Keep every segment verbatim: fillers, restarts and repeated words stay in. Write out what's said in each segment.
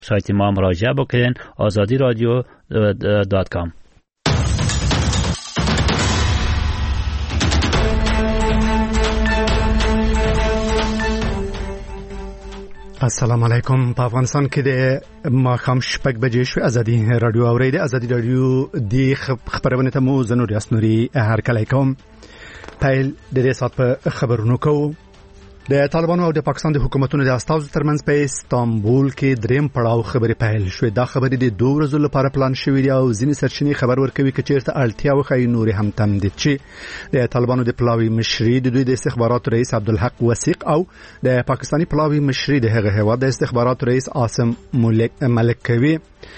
سایت ما مراجعه بکنین آزادی رادیو دات کام. السلام علیکم. په افغانستان کې د ماښام شپږ بجې شو. ازادي رادیو اورید. ازادي رادیو د خبرونه ته مو زنور یاسنوري هر کله کوم پیل د دې سات په خبرونو کوو. د طالبانو او د پاکستان د حکومتونو د استازو ترمنځ په استانبول کې دریم پړاو خبرې پیل شوې. دا خبرې د دوه ورځې لپاره پلان شوې دي او ځینې سرچینې خبر ورکوي چې چیرته اړتیا وخی نور هم تمدید شي. د طالبانو د پلاوی مشري د دوی د استخباراتو رئیس عبدالحق وثیق او د پاکستاني پلاوی مشري د هغه هیواد د استخباراتو رئیس عاصم ملک کوي.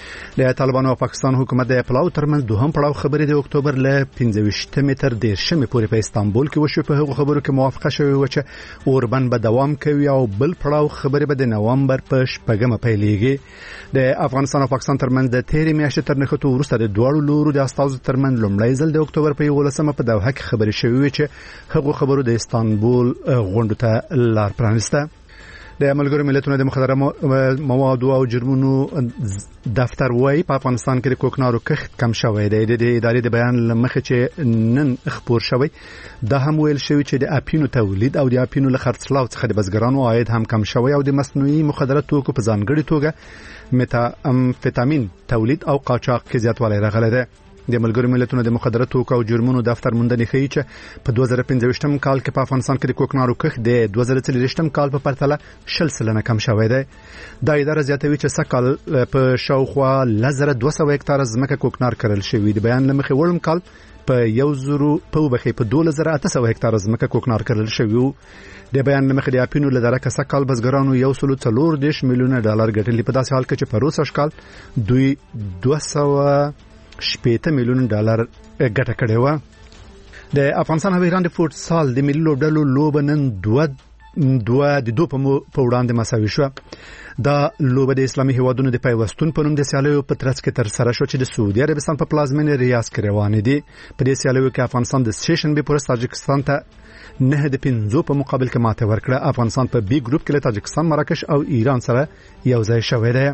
د طالبانو او پاکستان حکومت د پلاو ترمنځ دوهم پړاو خبرې د اکتوبر ل پنځه ویشتمې تر دیرشمې پورې په استانبول کې وشو. په هغه خبرو کې موافقه شوې و چې اوربن به دوام کوي او بل پړاو خبرې به د نوامبر په شپږمه پیلېږي. د افغانستان او پاکستان ترمنځ د تیرې میاشتې تر نښتو وروسته د دواړو لورو د استازو ترمنځ لومړی ځل د اکتوبر په یولسمه په دوحه کې خبرې شوې وې چې هغه خبرو د استانبول غونډو ته لار پرانسته. د ملګرو ملتونو د مخدره موادو او جرمونو دفتر وايي په افغانستان کې د کوکنارو کښت کم شوی دی. د ادارې د بیان لمخې چې نن خبر شوی دا هم ویل شوی چې د اپینو تولید او د اپینو له خرڅلاو څخه د بزګرانو عاید هم کم شوی او د مصنوعي مخدره توکو په ځانګړي توګه متا امفیتامین تولید او قاچاق کې زیاتوالی راغلی دی. د ملګرو ملتونو د مخدره توکو او جرمونو دفتر موندنې ښیي چې په دوه زره پنځه ویشتم کال کې په افغانستان کې د کوکنارو کښت د دوه زره څلوېښتم کال په پرتله شل سلنه کم شوی دی. دا اداره زیاتوي چې سږ په شاوخوا لزره دوه سوه هکتاره ځمکه کوکنار کرل شوی. د بیان لمخې وړم کال په یو زرو په وبخې په دولس زره اته سوه هکتاره ځمکه کوکنار کرل شوی. د بیان لمخې د اپینو له درکه سږ کال بزګرانو یو سلو څلور دېرش میلیونه ډالر ګټلي. په داسې حال کې چې په روسه کال دوی دوه سوه شپېته میلیون ډالر ګټه کړې و. د افغانستان او ایران د فوټسال د ملي لوبډلو لوبه نن دوه دوه د دوه په وړاندې مساوي شو. دا لوبه د اسلامي هیوادونو د پیوستون په نوم د سیالیو په ترڅ کې تر سره شو چې د سعودي عربستان په پلازمینه ریاض کې روانې دي. په دې سیالیو کې افغانستان د سیشن به پر تاجکستان ته نه د پنځو په مقابل کې ماته ورکړه. افغانستان په بي ګروپ کې له تاجکستان، مراکش او ایران سره یو ځای شوی دی.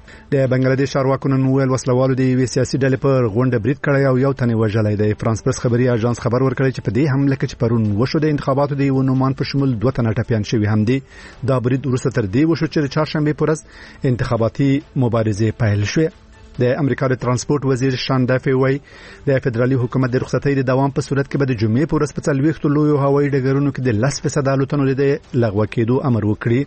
د بنگلاديش چارواکو نن ویل وسلوالو د یوې سیاسي ډلې پر غونډه برید کړی او یو تن وژلی دی. فرانس پرس خبري اژانس خبر ورکړی چې په دې حمله کې چې پرون وشو د انتخاباتو د یو نومان په شمول دوه تنه ټپیان شوي هم دي. دا برید وروسته تر دې وشو چې د چهارشنبې په ورځ انتخاباتي مبارزې پیل شوې. د امریکا د ترانسپورت وزیر شان دافي وایي د فدرالي حکومت د رخصتۍ د دوام په صورت کې به د جمعې په ورځ په څلوېښتو لویو هوایي ډګرونو کې د لس فیصد الوتنو د لغوه کېدو امر وکړي.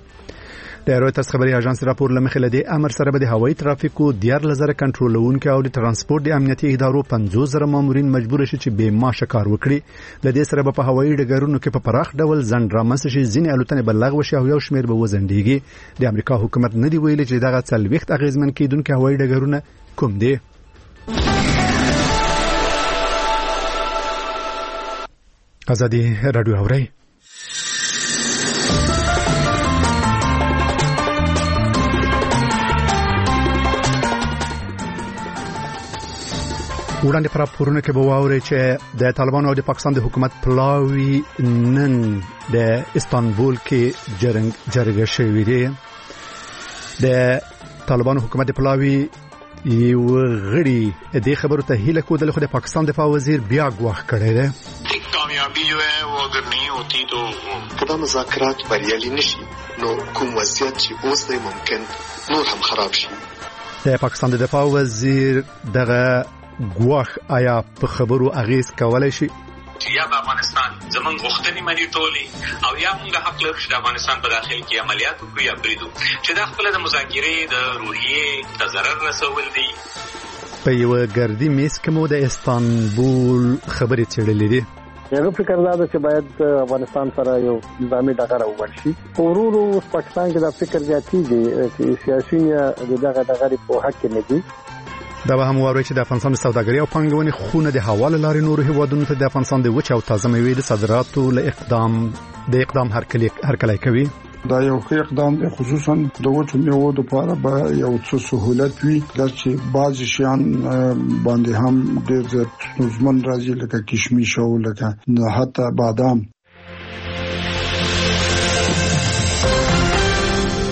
د رویټرز خبري اژانس راپور لمخې لدی امر سره به د هوایي ترافیکو دیارلس زره کنټرولونکو او د ترانسپورت د امنیتي ادارو پنځوس زره مامورین مجبور شي چې بې معاشه کار وکړي. د دې سره به په هوایي ډګرونو کې په پراخ ډول ځنډ رامنځته شي. ځینې الوتنې به لغوه شي او یو شمېر به وځنډېږي. د امریکا حکومت نه دی ویلي چې دغه څلوېښت اغېزمن کېدونکي هوایي ډګرونه کوم دي. ازادي رادیو اوري. وړاندې پر راپورونه کې به واورئ چې د طالبانو او د پاکستان د حکومت پلاوی نن د استانبول کې جرګه شوې ده. د طالبانو حکومت د پلاوی یو غړي د خبرو ته هیله کوله خو د پاکستان دفاع وزیر بیا ګواښ کړی دی. کامیابی جو ہے وہ اگر نہیں ہوتی تو کدا مذاکرات بریالي نشي نو کوم وضعیت چې اوس دی ممکن نور هم خراب شي. د پاکستان د دفاع وزیر دغه ګواښ آیا په خبرو اغیز کولای شي؟ یا په افغانستان زمونږ غوښتنې منې ټولې او یا موږ حق لرو چې د افغانستان په داخل کې عملیات وکړو یا بریدو چې دا خپله د مذاکرې د روحیې ته ضرر رسول دي. په یوه ګردي میز کې مو د استانبول خبرې څېړلې دي. یو فکر دا ده چې باید افغانستان سره یو نظامي ډغره ووړ شي. ورو ورو پاکستان کې دا فکر زیاتېږي چې سیاسیون یې دغه ډغرې په حق کې نه دي. دا به هم واوري چې د افغانستان د سوداګرۍ او پانګونې خونه د حواله لارې نورو هیوادونو ته د افغانستان د وچ او تازه میوې د صادراتو له اقدام د اقدام هرکلی کوي. دا یو ښه اقدام دی، خصوصا د وچو میوو لپاره به یو څه سهولت وي چې بعض شیان باندې هم ډېر زیات ستونزمن راځي لکه کشمش او لکه حتی بادام. در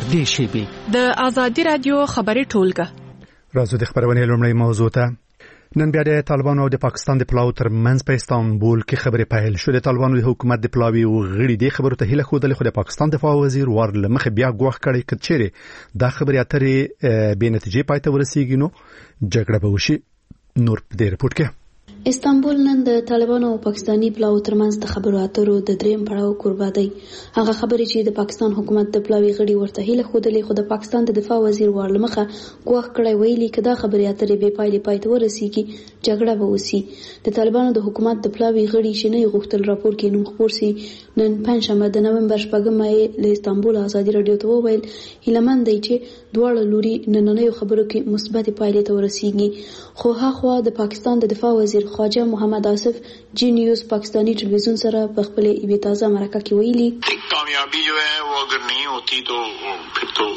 نږدې شي. د آزادي رادیو خبري ټولګه راځو د خبرونه لومړی موضوع ته. نن بیا د طالبانو او د پاکستان د پلاو تر منځ په استانبول کې خبرې پیل شوې. د طالبانو د حکومت د پلاوی او غړي د خبرو ته هله خوده خو د پاکستان دفاع وزیر ورل مخ بیا غوښ کړي کچېره دا خبرې اترې به نتیجې پای ته ورسیږي نو جګړه به وشي. نور په دې رپورت کې استانبول نن د طالبانو او پاکستاني پلاو ترمنځ د خبرو اترو د دریم پړاو قربا دی. هغه خبرې چې د پاکستان حکومت د پلاوی غړي ورته هله خودلې خو د پاکستان د دفاع وزیر ورلمخه غوښ کړی ویلي کدا خبرې اترې به پایلې پای ته ورسیږي جګړه به وسی. د طالبانو د حکومت د پلاوی غړي شنه غوښتل راپور کې نوم خبر سي نن پنځمه د نومبر شپږمه یې له استانبول آزادي رادیو ته وویل هیلمن دی چې دواړه لوري نننۍ خبرو کې مثبت پایلې ته ورسیږي. خو هغه د پاکستان د دفاع وزیر خواجه محمد آصف جی نیوز پاکستانی ٹیلیویژن سره په خپل ایوه تازه مرکه کې ویلي کامیابی جو ہے وہ اگر نہیں ہوتی تو پھر تو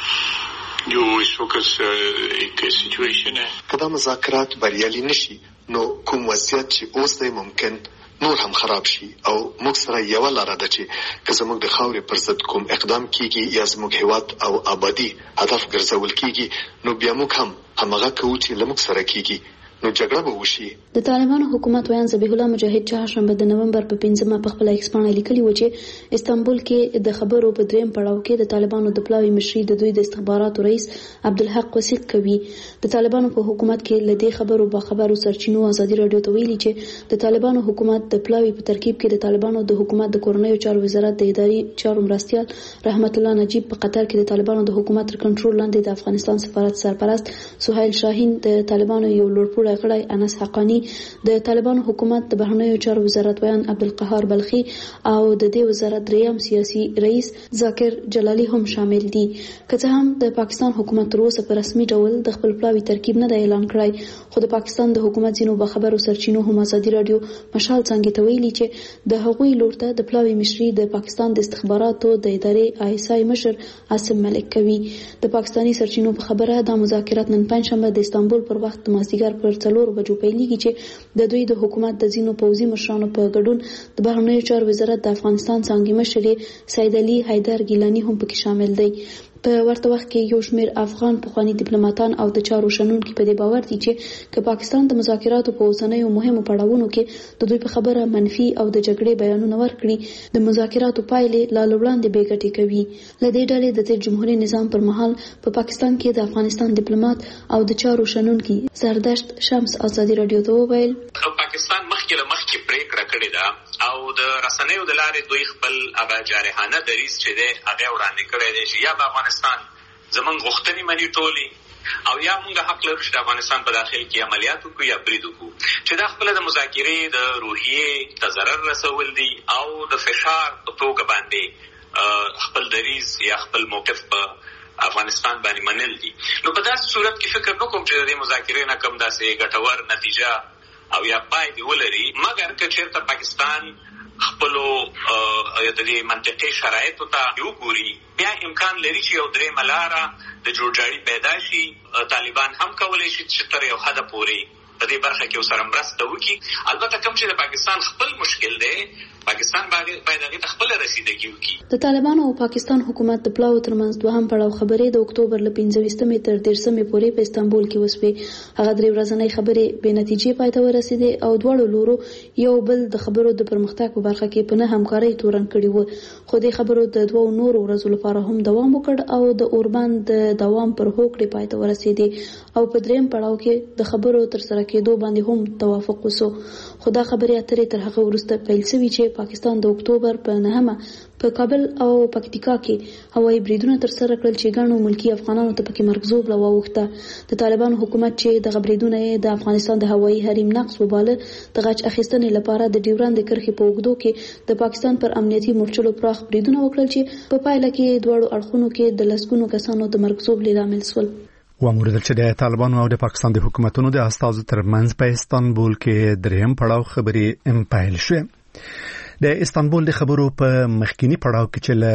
جو اس وقت ایک سچویشن ہے کدا مذاکرات بریالي نشي نو کوم وضعیت چې اوس دی ممکن نور هم خراب شي او موږ سره یو لاره ده چې که زموږ د خاورې پر ضد کوم اقدام کیږي یا زموږ هیواد او آبادی هدف ګرځول کیږي نو بیا موږ هم همغه کوو چې لموږ سره کیږي نو جګړه به وشي. د طالبانو حکومت ویان ذبیح الله مجاهد چهارشنبه د نومبر په پنځمه په خپل ایکس باندې لیکلي و چې استانبول کې د خبرو په دریم پړاو کې د طالبانو د پلاوی مشري د دوی د استخباراتو رئیس عبدالحق وثیق کوي. د طالبانو په حکومت کې لدې خبرو با خبرو سرچینو آزادي رادیو ته ویلي چې د طالبانو حکومت د پلاوی په ترکیب کې د طالبانو د حکومت د کورنیو چارو وزارت د اداري چارو مرستيال رحمت الله نجیب په قطر کې د طالبانو د حکومت تر کنټرول لاندې د افغانستان سفارت سرپرست سهیل شاهین د طالبانو یو لوړپوړی غړی انس حقانی د طالبانو حکومت د بهرنیو چارو وزارت ویان عبدالقهار بلخي او د دې وزارت دریم سیاسي رئیس ذاکر جلالی هم شامل دي. که څه هم د پاکستان حکومت تر اوسه په رسمي ډول د خپل پلاوی ترکیب نه دی اعلان کړی خو د پاکستان د حکومت ځینو به خبرو سرچینو هم آزادي رادیو مشال څنګه ته ویلي چې د هغوی لورته د پلاوی مشري د پاکستان د استخباراتو د ادارې آی اس آی مشر عاصم ملک کوي. د پاکستاني سرچینو په خبره د مذاکرات نن پنځشنبه د استانبول پر وخت مازدیګر پر څلور بجو پیلېږي چې د دوی د حکومت د ځینو پوځي مشرانو په ګډون د بهرنیو چارو وزارت د افغانستان څنګه مشر سید علي حیدر ګیلانی هم پکې شامل دی. په ورته وخت کې یو شمېر افغان پخوانی ډیپلوماټان او د چارو شنونکو په دې باور دي چې که پاکستان د مذاکراتو په اوسنیو مهمو پړاوونو کې د دوی په خبره منفي او د جګړې بیانونه ورکړي د مذاکراتو پایلې لا وړاندې بې ګټې کوي. له دې ډلې د تیر جمهوریت نظام پر مهال په پا پاکستان کې د افغانستان ډیپلوماټ او د چارو شنونکو زردشت شمس آزادي رادیو ته وویل پاکستان مخکې له مخکې پریکړه کړې ده او د رسنیو د لارې دوی خپل هغه جارحانه دریځ چې دی هغه وړاندې کړی دی چې یا به افغانستان زمونږ غوښتنې مني ټولې او یا موږ حق لرو چې د افغانستان په داخل کې عملیات وکړو یا برید وکړو چې دا خپله د مذاکرې د روحیې ته ضرر رسول دي او د فشار په توګه باندې خپل دریځ یا خپل موقف په افغانستان باندې منل دي. نو په داسې صورت کې فکر نه کوم چې د دې مذاکرې نه کوم داسې ګټور نتیجه او یا پای دی ولري مګر که چېرته پاکستان خپلو د دې منطقي شرایطو ته وګوري بیا امکان لري چې یو درېیمه لاره د جوړجاړي پیدا شي. طالبان هم کولی شي چې تر یو حده پورې په دې برخه کې ورسره مرسته وکړي. البته کوم چې د پاکستان خپل مشکل دی پاکستان باید هغې ته خپله رسیدګي وکړي. د طالبانو او پاکستان حکومت د پلاو ترمنځ دوهم پړاو خبرې د اکتوبر له پنځه ویشتمې تر دېرشمې پورې په استانبول کې وسوې. هغه درې ورځنۍ خبرې بې نتیجې پای ته ورسېدې او دواړو لورو یو بل د خبرو د پرمختګ په برخه کې په نه همکارۍ تورن کړي وو. خو دې خبرو د دوو نورو ورځو لپاره هم دوام وکړ او د اوربند د دوام پر هوکړې پای ته ورسېدې او په درېیم پړاو کې د خبرو تر سره کېدو باندې هم توافق وسو. خو دا خبرې اترې تر هغه وروسته پیل شوې چې پاکستان د اکتوبر په نهمه په کابل او پکتیکا کې هوایي بریدونه تر سره کړل چې ګڼو ملکی افغانانو ته پکې مرګ ژوبله واوښته. د طالبانو حکومت چې د بریدونه د افغانستان د هوایي حریم نقض وباله د غچ اخیستنې لپاره د ډیورند کرښې په اوږدو کې د پاکستان پر امنیتي مورچلو پراخ بریدونه وکړل چې په پایله کې دواړو اړخونو کې د لسګونو کسانو د مرګ ژوبلې لامل شول. واموردل چې د طالبانو او د پاکستان د حکومتونو د استازو ترمنځ په استانبول کې دریم پړاو خبرې ام پیل شوه. د استانبول د خبرو په مخکینی پړاو کې چې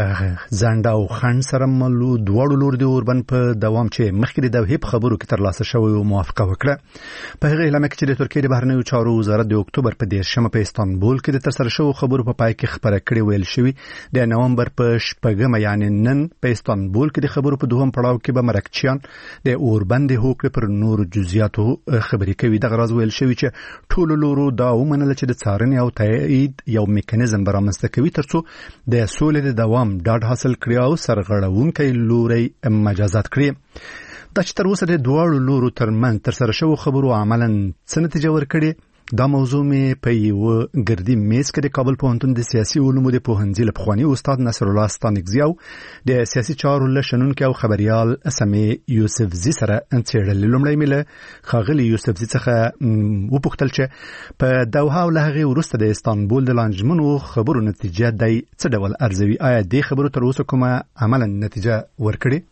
له زنده او خان سره ملو دواړو لور د اوربن په دوام چې مخکې د دوحې په خبرو کې ترلاسه شوی او موافقه وکړه. په هغه اعلامیه کې چې د ترکیې د بهرنیو چارو وزارت د اکتوبر په دیرشمه په استانبول کې د ترسره شوو خبرو په پای کې خبره کړې ویل شوی د نومبر په شپږمه یعنی نن په استانبول کې د خبرو په دوهم پړاو کې به مرکچیان د اوربن د هوکړې پر نور جزئیاتو خبرې کوي. دغه راز ویل شوی چې ټول لورو دا ومنل چې د څارنې او تایید یو میکانیزم برامسته کوي ترڅو د سولې د دوام ډاډ حاصل کړي او سرغړونکي لوري مجازات کړي. دا چې تر اوسه د دواړو لورو ترمنځ ترسره شوو خبرو عملاً څه نتیجه ورکړي، دا موضوع مې په یو ګردي میز کې د کابل پوهنتون د سیاسي علومو د پوهنځي له پخواني استاد نصر الله ستانکزي او د سیاسي چارو له شنونکي او خبريال سمې یوسفزي سره انڅېړل. لومړی مې له ښاغلي یوسفزي څخه وپوښتل چې په دوحه او له هغې وروسته د استانبول د لانجمنو خبرو نتیجه دی څه ډول ارزوي؟ آیا دې خبرو تر اوسه کومه عملاً نتیجه ورکړې؟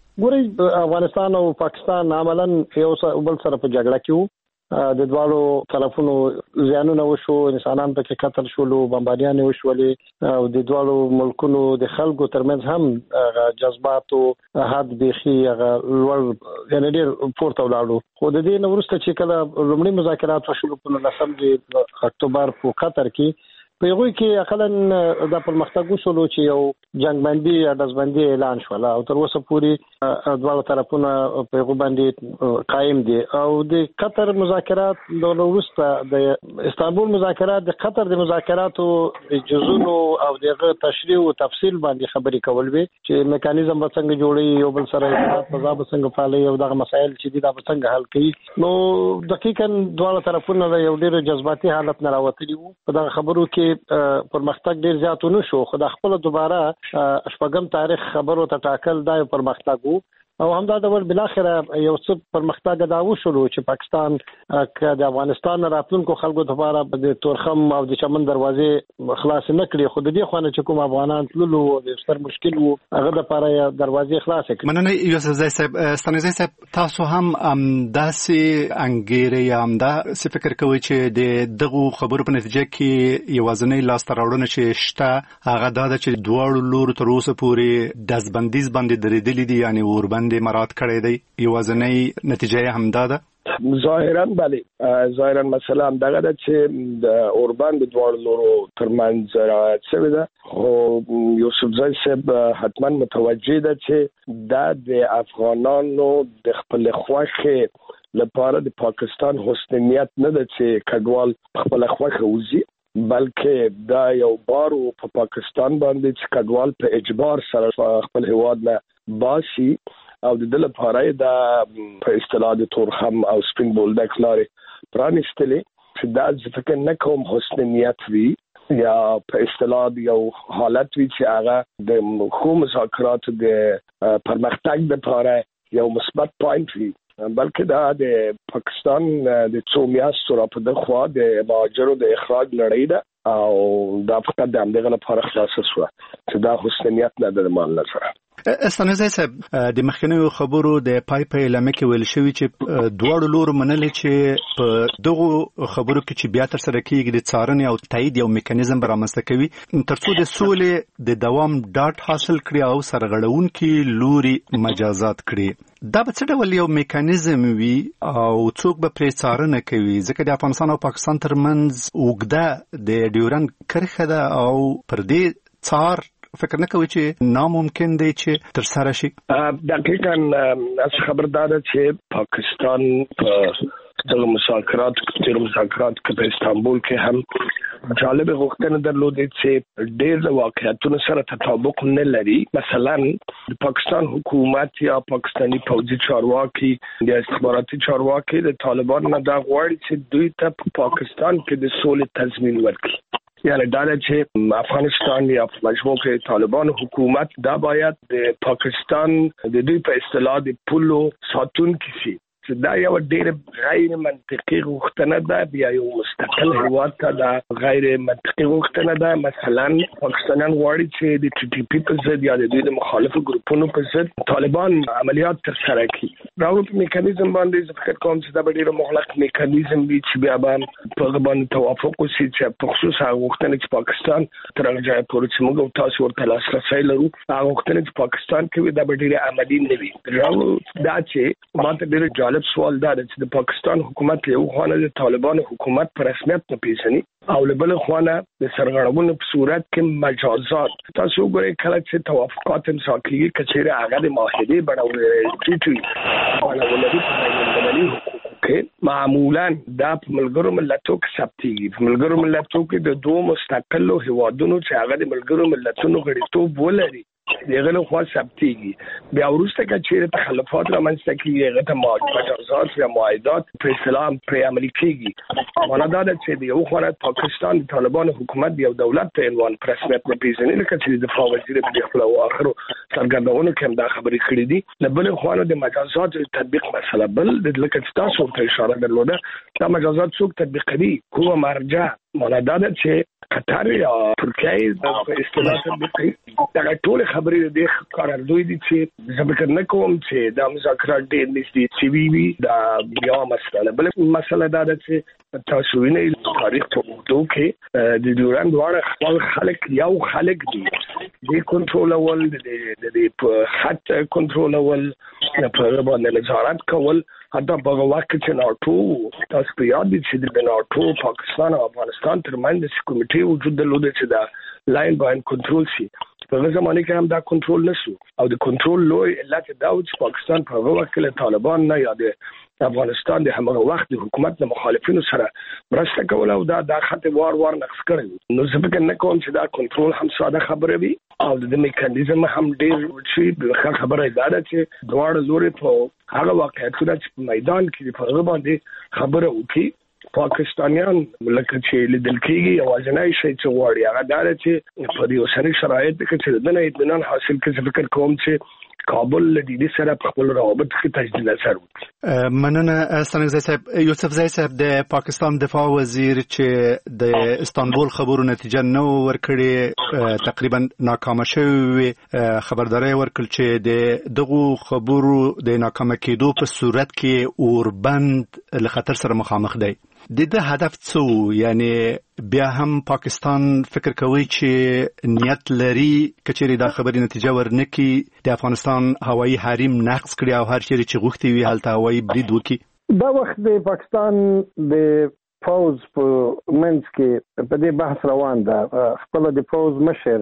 ګورئ، افغانستان او پاکستان عملاً یو بل سره په جګړه کې وو. د دوالو طرفونو زیانونه وشو، انسانان پکې قتل شولو، بمباریانې وشولې او د دوالو ملکونو د خلکو ترمنځ هم جذبات او حد بيخي هغه لوړ یعنی ډېر پورته ولاړو. خو د دې نو وروسته چې کله لومړی مذاکرات وشول په نولسم د اکتوبر په قطر کې، په هغوی کې اقلاً د پرمختګ وشولو چې یو جنګبندي یا ډزبندي اعلان شوله او تر اوسه پورې دواړه طرفونه په هغو باندې قایم دي. او د قطر مذاکرات د وروسته د استانبول مذاکرات د قطر د مذاکراتو د جزونو او دغه تشریح او تفصیل باندې خبرې کول وي چې میکانیزم به څنګه جوړي، یو بل سره ارتباط فضا به څنګه فعالي او دغه مسایل چې دي دا به څنګه حل کوي. نو دقیقاً دواړه طرفونه یو ډېر جذباتي حالت نه راوتلي وو. په دغه خبرو کې پرمختګ ډیر زیات نه شو، خو د خپل دوباره شپږم تاریخ خبرو ته ټاکل دا یو پرمختګ وو. او همدا ډول بل اخره یو څه پرمختګ دا وشو چې پاکستان که د افغانستان راتلونکو خلکو لپاره د تورخم او د چمن دروازې خلاص نه کړي، خو د دې خوانه چې کوم افغانان تللو د ستر مشکل وو هغه د لپاره دروازې خلاص کړي. مننه یوسفزي صاحب. ستانکزي صاحب، تاسو هم داسې انګیري یا هم داسې فکر کوئ چې د دغو خبرو په نتیجه کې یوازینۍ لاسته راوړنه چې شته هغه دا ده چې دواړو لورو تر اوسه پورې دزبندیز باندې درېدلي دي، یعنی اوربند د مراد کړی دی، یوازینۍ نتیجه هم دا ده؟ ظاهراً بله، ظاهراً مسله هم دغه ده چې د اوربند د دواړو لورو ترمنځ رعایت شوې ده. خو یوسفزي صاحب حتما متوجه ده چې دا د افغانانو د خپل خوښې لپاره د پاکستان حسن نیت نه ده چې کډوال خپل خوښه وزي، بلکې دا یو بار په پاکستان باندې چې کډوال په اجبار سره خپل هیواد نه باسي او د دل لپاره دا په اصطلاح د تورخم او سپین بولدک لارې پرانیستلې چې دا ځکه نه کوم حسن نیت وي یا په اصطلاح یو حالت وي چې هغه د خو مذاکرات د پرمختګ لپاره یو مثبت پوینټ وي، بلکې دا د پاکستان د څو میاشتو را په دغه خوا د مهاجرو د اخراج لړۍ ده او دا فقط د همدغه لپاره خلاصه شوه چې دا حسن نیت نه ده د مال نظره. ستانکزي صاحب، د مخکنیو خبرو د پای په اعلامیه کې ویل شوی چې دواړو لورو منلي چې په دغو خبرو کې چې بیا ترسره کېږي د څارنې او تایید یو میکانیزم به رامنځته کوي ترڅو د سولې د دوام ډاډ حاصل کړي او سرغړونکي لوري مجازات کړي. دا به څه ډول یو میکانیزم وي او څوک به پرې څارنه کوي؟ ځکه د افغانستان او پاکستان ترمنځ اوږده د ډیورند کرښه ده او پر دې څار فکر نه کوي چې ناممکن دی چې تر سره شي؟ دقیقاً از خبردار چې پاکستان په دغه مذاکرات تیر مذاکرات کې په استانبول کې هم جالب غوښتنه درلودې چې ډېر واقعیتونو سره تطابق نه لري. مثلا د پاکستان حکومت یا پاکستانی پوځي چارواکي یا استخباراتي چارواکي د طالبان نه دا غواړي چې دوی ته په پاکستان کې د سولې تضمین ورکړي، یعنی دا چې افغانستان یا مجموع کې طالبان حکومت دا باید د پاکستان د دوی په اصطلاح د پولو ساتونکي شي چې دا یو ډېر غیر منطقي غوښتنه ده، بیا یو مستقل هیواد ته دا غیر منطقي غوښتنه ده. مثلا پاکستانیان غواړي چې د ټي ټي پی په ضد یا د دوی د مخالفو ګروپونو په ضد طالبان عملیات ترسره کړي. راو په میکانیزم باندې زه فکر کوم چې دا ډېر مغلق میکانیزم وي چې بیا به په باندې توافق وشي چې په خصوص هغه غوښتنې چې پاکستان تر هغه ځایه پورې چې موږ تاسو ورته لاسرسی لرو، هغه غوښتنې چې پاکستان کوي دا به ډېر عملي نه وي. راو دا چې ما ته ډېر جالب سوال دا چې د پاکستان حکومت یو خانه د طالبانو حکومت په رسمیت نه پیژني او له بل خانه د سرغړونو په صورت کې مجازات. تاسو وګورئ کله چې توافقات امضا کیږي کچېره هغه د معاهدې بڼه ټیټوي او ولري په کې معمولا دا په ملګرو ملتونو کې ثبتېږي. په ملګرو ملتونو کې د دوه مستقلو هیوادونو چې هغه د ملګرو ملتونو غړیتوب ولري دغه له خوا ثبتېږي. بیا وروسته کې چیرې تخلفات رامنځته کېږي هغه ته مجازات یا معاهدات په اسلام پر عملي کېږي. معنا دا ده چې د یو خوا پاکستان د طالبانو حکومت یو دولت په عنوان په رسمیت نه پیژني، لکه چې د دفاع وزیر په خپل اواخرو څرګندونو کې هم دا خبرې کړې دي. له بل خوا د مجازات تطبیق مسله بل د لکه چې تاسو ته اشاره درلوده دا مجازات څوک تطبیق کوي، کومه مرجع. معنا دا ده چې قطر یا ترکیه په اصطلاح تطبیق کوي. دا ټول خبرې د قراردوی دي چې زه فکر نه کوم چې دا مذاکرات ډېر نږدې شوي وي. دا یو مسله. بل مسله دا ده چې تاسو وینئ تاریخ په اوږدو کې د ډیورنډ دواړه خپل خلک یو خلک دي د کنټرولول د د خط کنټرولول په باندې نظارت کول. حتی په وخت چې ناټو تاسو په یاد دي چې د ناټو پاکستان او افغانستان ترمنځ د کمیټې وجود درلود چې دا لاین باندې کنټرول شي. په هغه زمانه کې هم دا کنټرول نشو او د کنټرول لوی علت دا و چې پاکستان په هغه وخت کې طالبان نه یا د افغانستان د همغه وخت د حکومت د مخالفینو سره مرسته کوله او دا د خط وار وار نقص کړی. نو زه فکر نه کوم چې دا کنټرول هم ساده خبره وي او د میکانیزم هم ډېر شي. د خبره دا ده چې دواړه لوري په هغه واقعیتونه چې په میدان کې په هغه باندې خبره وکړي. پاکستانیان لکه چې لیدل کېږي یوازینی شی چې غواړي هغه دا ده چې په دې اوسني شرایط کې چې د نه اطمینان حاصل کړي. فکر کوم چې کابل لدی سره په خپل روابط کې تجدید اثر وکړي. مننه ستانکزی صاحب. یوسفزی صاحب د پاکستان دفاع وزیر چې د استانبول خبرو نتیجه نه ورکړي تقریبا ناکامه شوی خبرداري ورکړل چې د دغه خبرو د ناکامه کېدو په صورت کې اوربند له خطر سره مخامخ دی. د دې هدف څه یعنی بیا هم پاکستان فکر کوي چې نیت لري کچېرې دا خبري نتیجه ورنکي د افغانستان هوایي حریم نقض کړي او هر چیرې چې غوښتي وي هلته هوایي برید وکړي. دا وخت د پاکستان د فوز په منځ کې په دې بحث روان ده. خپل د فوز مشر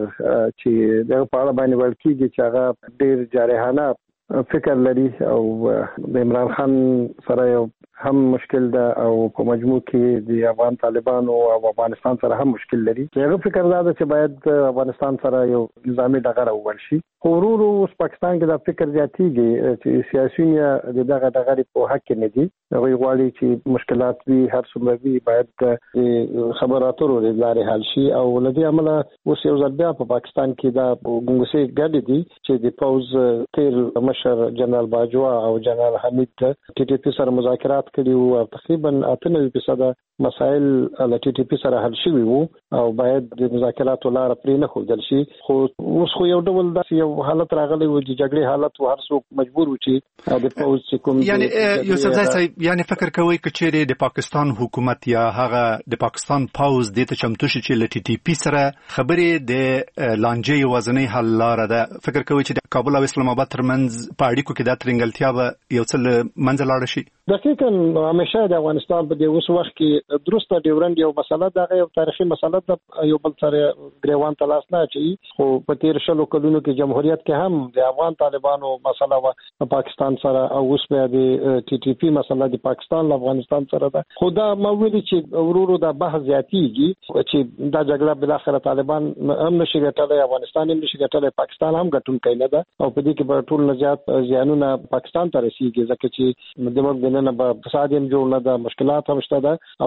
چې د په اړه باندې ویل کېږي چې هغه ډېر جارحانه فکر لري او د عمران خان سره یو هم مشکل ده او په مجموع کې د افغان طالبانو او افغانستان سره هم مشکل لري. هغه فکر دا ده چې باید افغانستان سره یو نظامی ډغره ووړ شي. خو ورو اوس پاکستان کې دا فکر زیاتېږي چې سیاسيون د دغه ډغرې په حق کې نه دي. هغوی غواړي چې مشکلات وي هر څومره وي باید د خبرو اترو له لارې حل شي او له دې امله اوس یو ځل بیا په پاکستان کې دا ګونګسې ګډې دي چې د پوز تیر مشر جنرال باجوا او جنرال حمید ټي ټي پی سره مذاکرات کړي او تقریبا اته نوي فیصد مسائل له ټي ټي پی سره حل شوي وو او باید د مذاکراتو لار پرې نه ښودل شي. خو اوس خو یو ډول داسې یو حالت راغلی و چې جګړې حالت و هر څوک مجبور و چې د پوز چې کوم یعنی یوسفزی صاحب یعنی فکر کوي چې چیرې د پاکستان حکومت یا هغه د پاکستان پوز د ته چمتو شي چې له ټي ټي پی سره خبرې د لانجې وزنۍ حل لار ده. فکر کوي چې د کابل او اسلام آباد ترمنځ په اړیکو کې د ترنګلتیا به یو څه منځ لاړ شي. دقیقاً همیشه د افغانستان په دې اوس وخت کې درسته ډیورنډ یو مسله ده، یو تاریخي مسله ده، یو بل سره ګریوان تلاش نه اچي. خو په تیر شلو کلونو کې جمهوریت کې هم د افغان طالبانو مسله و پاکستان سره او اوس بیا د ټي ټي پی مسله د پاکستان له افغانستان سره ده. خو دا موضوع چې ورورو دا بحث زیاتېږي چې دا جګړه بل اخر طالبان هم نشي ګټلای، افغانستان هم نشي ګټلای، پاکستان هم ګټونکی نه ده او په دې کې به ټول نه زیات زیانونه پاکستان ته رسیږي ځکه چې د موږ نه به فساد هم جوړ نه ده، مشکلات هم شته ده او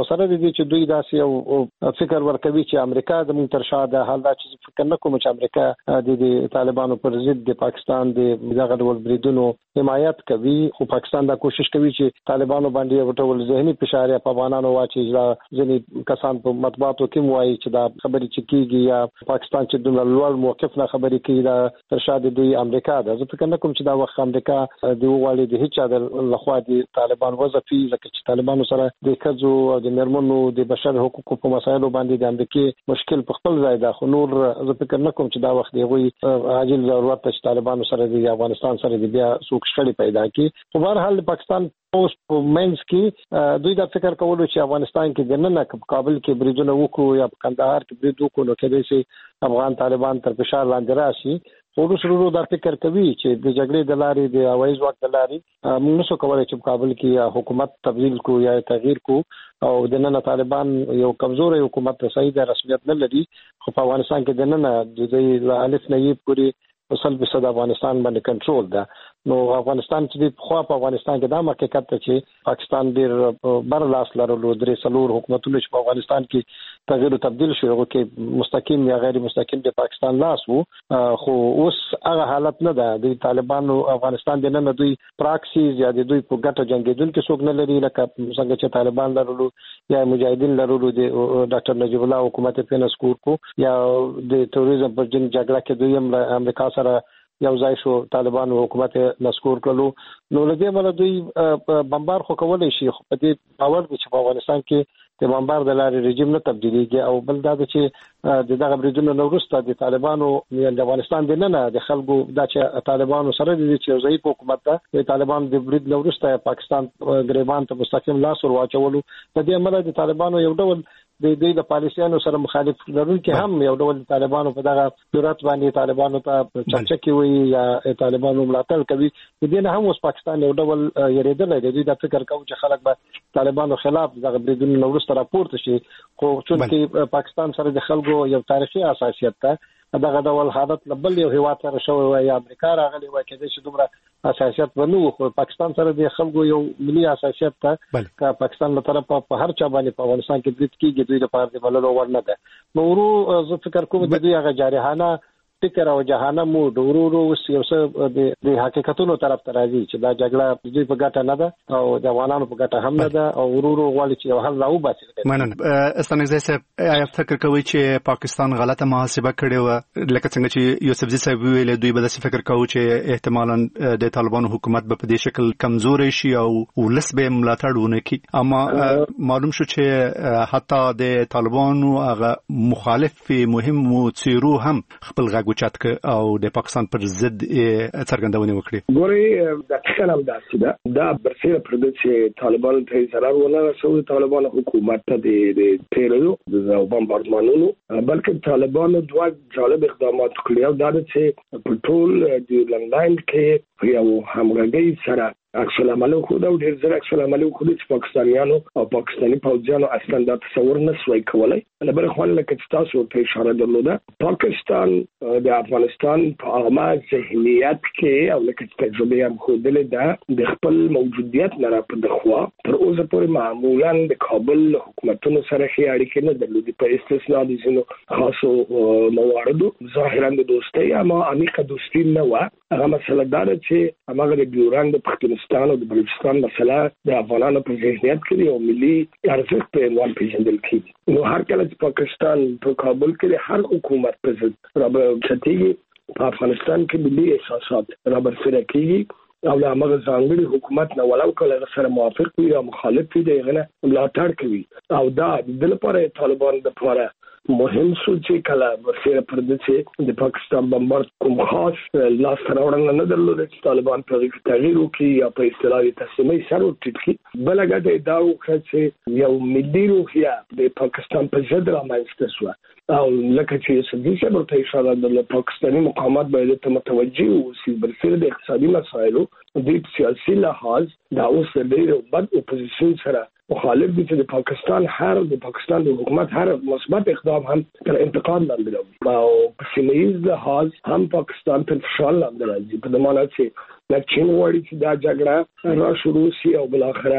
سره دي چې دوی داسې او فکر ورکوي چې امریکا د موږ تر شا ده. حال دا چې فکر نه کوم چې امریکا د طالبانو پر ضد د پاکستان د دغه ډول بریدونو حمایت کوي، خو پاکستان دا کوشش کوي چې طالبانو باندې وټول ذهني فشار په افغانانو واچي. ځینې کسان په مطبوعاتو کې وایي چې دا خبرې چې کیږي یا پاکستان چې د لوړ موقف نه خبرې کوي دا تر شا د دوی امریکا ده. زه فکر نه کوم چې دا وخت امریکا د وغواړي د هیڅ د لخوا د طالبان وظیفي ځکه چې طالبانو سره د کځو او د مرمنو د بشر حقوقو په مسایلو باندې د امریکا مشکل په خپل ځای ده. خو نور زه فکر نه کوم چې دا وخت دی وي عاجل ضرورت چې طالبانو سره د افغانستان سره د بیا څوک شخړې پیدا کړي. په هر حال پاکستان اوس په منځ کې دوی دا فکر کولو چې افغانستان کې دننه کابل کې بریدونه وکړو یا په کندهار کې برید وکړو نو کېدای شي افغان طالبان تر فشار لاندې راشي. ورسره دا فکر کوي چې د جګړې د لارې د هوایي ځواک د لارې موږ نشو کولای چې په کابل کې حکومت تبدیل کو یا تغییر کو او د نن طالبان یو کمزوري حکومت صحیح د رسمیت نه لري. خو په افغانستان کې د نن د دې الف نه یې پوری وصل به صد افغانستان باندې کنټرول ده. نو افغانستان چې په خوا په افغانستان کې دا حقیقت ته چې پاکستان ډیر بر لاس لرلو درې سلور حکومتونه چې په افغانستان کې تغییر او تبديل شوی او کې مستقیم یا غیر مستقیم د پاکستان لاس وو. خو اوس هغه حالت نه ده. د طالبانو افغانستان د نن دوی پراکسیز یا د دوی په ګټه جنگیدونکو څوک نه لري لکه څنګه چې طالبان لرلو یا مجاهدین لرلو د ډاکټر نجیب الله حکومت په نسکور کو یا د تروریزم پر جنگ جګړه کې دوی امریکا سره یو ځای شو طالبان حکومت نسکور کړو. نو لږه مله دوی بمبار خو کولای شي خو په دې باور دي چې په افغانستان کې د بمبار د لارې رژیم نه تبدیلیږي. او بل دا چې د دغه بریدونو نورسته د طالبانو د افغانستان د نه د خلکو د چې طالبانو سره د چې ضعیف حکومت ده د طالبانو د برید نورسته پاکستان غریبان ته مستقیم لاس ور واچولو. په دې عمل د طالبانو یو ډول د دې د پالیسیانو سره مخالف لرونکي هم یو ډول طالبانو په دغه ضرورت باندې طالبانو ته چرچا کوي یا طالبانو ملاتړ کوي. د دې نه هم اوس پاکستان یو ډول یریدل دی د فکر کوي چې خلک به طالبانو خلاف دغه بریدونو نورسته راپورته شي. خو چې پاکستان سره د خلکو یو تاریخي اساسیت ته دغه ډول حالت لبل یو هیواد سره شوی وي یا امریکا راغلی وي کېدای شي دومره اساسیت ونو. خو پاکستان سره د خلکو یو ملي اساسیت ته کا پاکستان له طرفه په هر چا باندې په افغانستان کې برید کیږي دوی لپاره د بللو ورنه ده. نو ورو زه فکر کوم د دې هغه جارحانه فکر او جهنم مو ورو ورو یو څه د حقیقتونو طرف ته راځي چې دا جګړه د دوی په ګټه نه ده او د افغانانو په ګټه هم نه ده او ورو ورو غواړي چې یو حل راوباسي. مننه. استانګزی صاحب آیا فکر کوي چې پاکستان غلطه محاسبه کړې و لکه څنګه چې یوسفزي صاحب ویل دوی به د فکر کوي چې احتمالاً د طالبانو حکومت به په دې شکل کمزوري شي او ولس به ملاتړ ونه کړي. اما معلوم شو چې حتی د طالبانو هغه مخالف مهم څیرو هم خپل غوچات ک او د پاکستان پر ضد څرګندونه وکړي. ګوري د څنګه داسې ده دا برسره پر دې چې طالبان ته zarar ونه رسول طالبان حکومت ته د تیرلو د بمباردمانونو بلکې طالبان دوه جالب اقدامات کړی او دا چې په ټول د لندن کې یو همغږي سره عکس العمل خو دا ډېر زر عکس العمل خو د پاکستانیانو او پاکستاني پوځیانو اصلا دا تصور نه سوي کولای. بل خو لکه تاسو ته اشاره درلوده پاکستان د افغانستان په عامه ذهنیت کې او لکه تجربه هم خو د د خپل موجودیت نه را په دخوا تر اوسه پورې معمولا د کابل حکومتونو سره خې اړیکې نه درلودي په استثناء د زینو خاصو مواردو ظاهرا د دوستۍ اما عمیقه دوستي نه و. هغه مسله دا ده چې هغه د ګوران د پښتونستان او د بلوچستان مسله د افغانانو په ذهنیت کې یو ملي ارزښت په عنوان پیژندل کېږي. نو هر کله چې پاکستان په کابل کې هر حکومت په ضد را چتېږي په افغانستان کې ملي احساسات را برسره کېږي او له هغه ځانګړي حکومت نه ولو کله سره موافق وي یا مخالف وي دغه ملاتړ کوي او دا د لپاره طالبان د لپاره مهم شو چې کله ورسره پر دې چې د پاکستان بمبارد کوم خاص لاس راوړنه نه درلوده چې طالبان په تغییر وکړي یا په اصطلاح تسلیمي سره وټیټي. بلګه د دا وکړه چې یو ملي روحیه د پاکستان په ضد رامنځته شو او لکه چې سدي صبر ته اشاره د پاکستاني مقامات باید ته متوجي اوسي برسره د اقتصادي مسایلو د سیاسي لحاظ دا اوس د بد اپوزیشن سره مخالف دي چې د پاکستان هر د پاکستان د حکومت هر مثبت اقدام هم تر انتقاد لاندې راوړي او په سیمه‌ایز لحاظ هم پاکستان تر فشار لاندې راځي په دمانه چې د چین وړي چې دا جګړه را شروع شي او بل اخره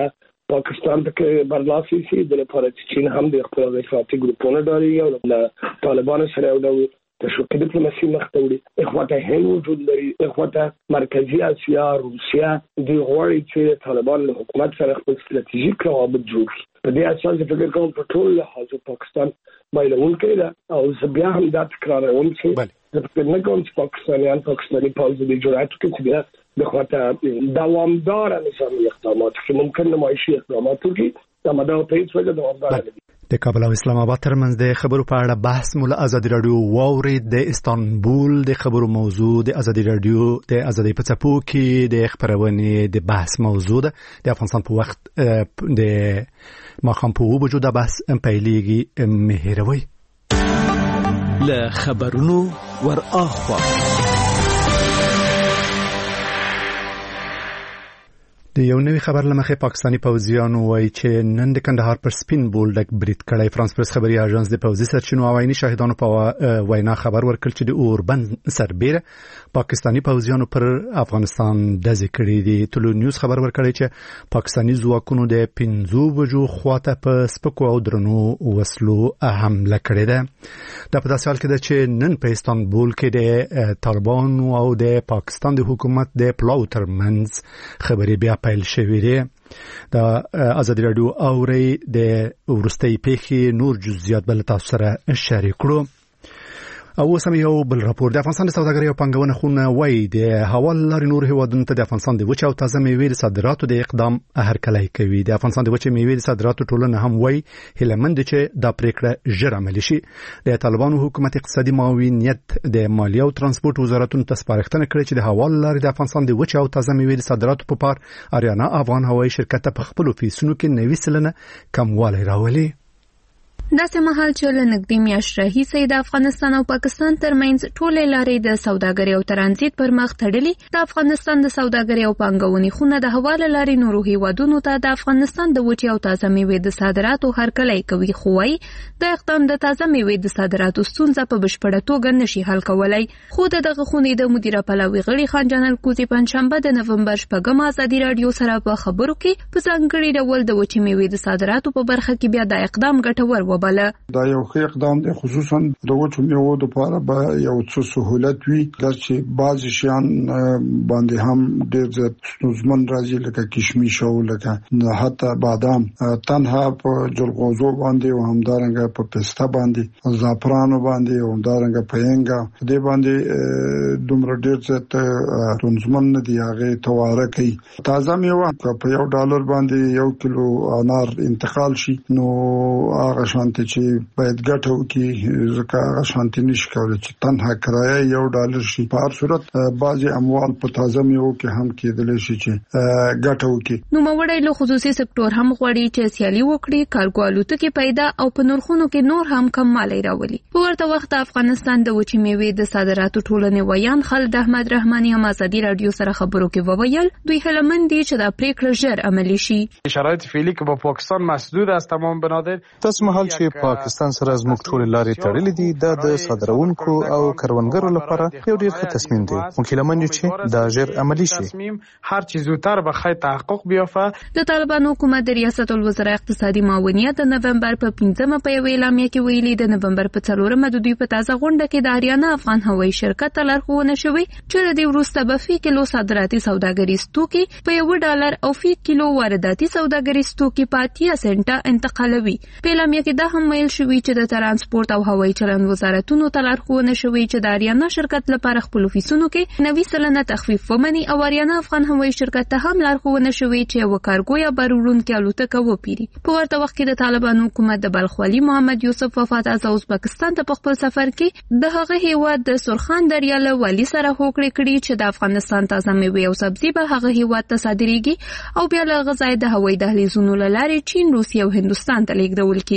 پاکستان ته برلاسي شي د لپاره چې چین هم د خپل افراطي ګروپونو ډاري او د طالبانو سره یو ډول تشویقي ډیپلوماسي مخ ته وړي. اخواته هند وجود لري، اخواته مرکزی اسیا، روسیا د غوړی چې طالبان له حکومت سره خپل ستراتیژیک روابط جوړ کړي. په دې اساس د فکر کوم په ټول لحاظ پاکستان بایلون کوي او بیا هم دا تکراروم چې د فکر نه کوم چې پاکستانیان پاکستاني پوځ د جوړاتو کې بیا د خواته دوامدار نظامي اقدامات چې ممکن نمایشي اقدامات کوي دا مده په هیڅ وجه دوامدار نه دي. د کابل او اسلام آباد ترمنځ د خبرو په اړه بحث مول ازادي رادیو واوري د استانبول د خبرو موضوع د ازادي رادیو د ازادي په څپو کې د خبرونې د بحث موضوع ده. د افغانستان په وخت د ماخام په وجود د بحث پیلېږي مهیروي له خبرونو ور اخوا د یو نوې خبر لمخې پاکستانی پوځیانو وایي چې نن د کندهار پر سپین بولډک برید کړی. فرانس پریس خبري اژانس د پوځي سرچینو او عیني شاهدانو په وینا خبر ورکړ چې د اوربند سربېره پاکستانی پوځیانو پر افغانستان دزې کړې دي. ټولو نیوز خبر ورکړی چې پاکستانی ځواکونو د پنځو بجو خواته په سپکو او درنو وسلو حمله کړې ده. دا په داسې حال کې ده چې نن په استانبول کې د طالبانو او د پاکستان د حکومت د پلاو ترمنځ خبرې بیا پیل شوې ده. د ازادي رادیو اوري د ورستۍ پیښې نور جزئیات بل تاسو سره شریک کړو. او سم یو بل راپور د افغانستان د سوداګرۍ او پنګونې خونه وایي د حواله لارې نور هیوادونو ته د افغانستان د وچه او تازه میوې د صادراتو د اقدام هرکلی کوي. د افغانستان د وچه میوې د صادراتو ټولنه هم وایي هیلهمند چې دا پریکړه ژر عملي شي. د طالبانو حکومت اقتصادي معاونیت د مالیه او ترانسپورت وزارتونو ته سپارښتنه کړې چې د حواله لارې د افغانستان د وچه او تازه میوې د صادراتو په پار اریانا افغان هوایي شرکت په خپل فیسونو کې نوي سلنه کموالی راولي. داسې مهال چې له نږدې میاشت راهیسې د افغانستان او پاکستان ترمنځ ټولې لارې د سوداګرۍ او ترانزیت پر مخ تړلې، د افغانستان د سوداګرۍ او پانګونې خونه د حواله لارې نورو هیوادونو ته د افغانستان د وچې او تازه میوې د صادراتو هرکلی کوي، خو وايي د اقدام د تازه میوې د صادراتو ستونزه په بشپړه توګه نشي حل کولای. خو د دغه خونې د مدیره پلاوي غړي خان جانل کوزي پنځشنبه د نومبر شپږم ازادي رادیو سره په خبرو کې په ځانګړي ډول د وچې میوې د صادراتو په برخه کې بیا د اقدام ګټور وباله. دا یو ښه اقدام دی، خصوصا د وچو میوو لپاره به یو څه سہولت وي، چې بعضی شیان باندې هم ډېر زیات ستونزمن راځي لکه کشمش او لکه حتی بادام، تنها په جلغوزو باندې او همدارنګه په پسته باندې، زعفرانو باندې او همدارنګه په هنګا دې باندې دومره ډېر زیات ستونزمن نه دي. هغه تواره کوي. تازه میوه په یو ډالر باندې یو کیلو انار انتقال شي، نو هغه شانتي چې باید ګټه وکړي، ځکه هغه شانتي نشي کولی چې تنها کرایه یو ډالر شي. په هر صورت بعضې اموال په تازه میوو کې هم کېدلی شي چې ګټه وکړي. نوموړی له خصوصي سکتور هم غواړي چې سیالي وکړي، کارګو الوتکې پیدا او په نرخونو کې نور هم کموالی راولي. په ورته وخت د افغانستان د وچې میوې د صادراتو ټولنې ویان خالد احمد رحماني هم ازادي رادیو سره خبرو کې وویل دوی هیلهمند دي چې دا پریکړه ژر عملي شي. شرایط فعلی که با پاکستان مسدود است تمام بنادر تاسو مهال چې پاکستان سره زموږ ټول لارې تړلې دي، دا د صادرونکو او کروندګرو لپاره یو ډېر ښه تصمیم دی. مکلمن چې دا ژر عملی شي، هر چیز زودتر بخیر تحقق بیافته. د طالبانو حکومت د ریاست الوزرا اقتصادي معاونیت د نومبر په پنځمه په یوه اعلامیه کې ویلي د نومبر په څلورمه د دوی په تازه غونډه کې د اریانا افغان هوایي شرکت ته لارښوونه شوې چې د دې وروسته به فی کیلو صادراتي سوداګریز توکي په یو ډالر او فی کیلو وارداتي سوداګریز توکي په اتیا سنټه انتقالوي. په اعلامیه کې دا هم ویل شوی چې د ترانسپورت او هوایي چلند وزارتونو ته لارښوونه شوې چې د اریانا شرکت لپاره خپل فیسونو کې نوي سلنه تخفیف ومني او اریانا افغان هوایي شرکت ته هم لارښوونه شوې چې یو کارګو یا بارورونکي الوتکه وپیري. په ورته وخت کې د طالبانو حکومت د بلخ والي محمد یوسف وفات از ازبکستان ته په خپل سفر کې د هغه هیواد د سرخان دریا له والي سره هوکړه کړې چې د افغانستان تازه میوې او سبزي به هغه هیواد ته صادریږي او بیا له غذای د هوایي دهلیزونو له لارې چین، روسیه او هندستان ته لیږدول کیږي.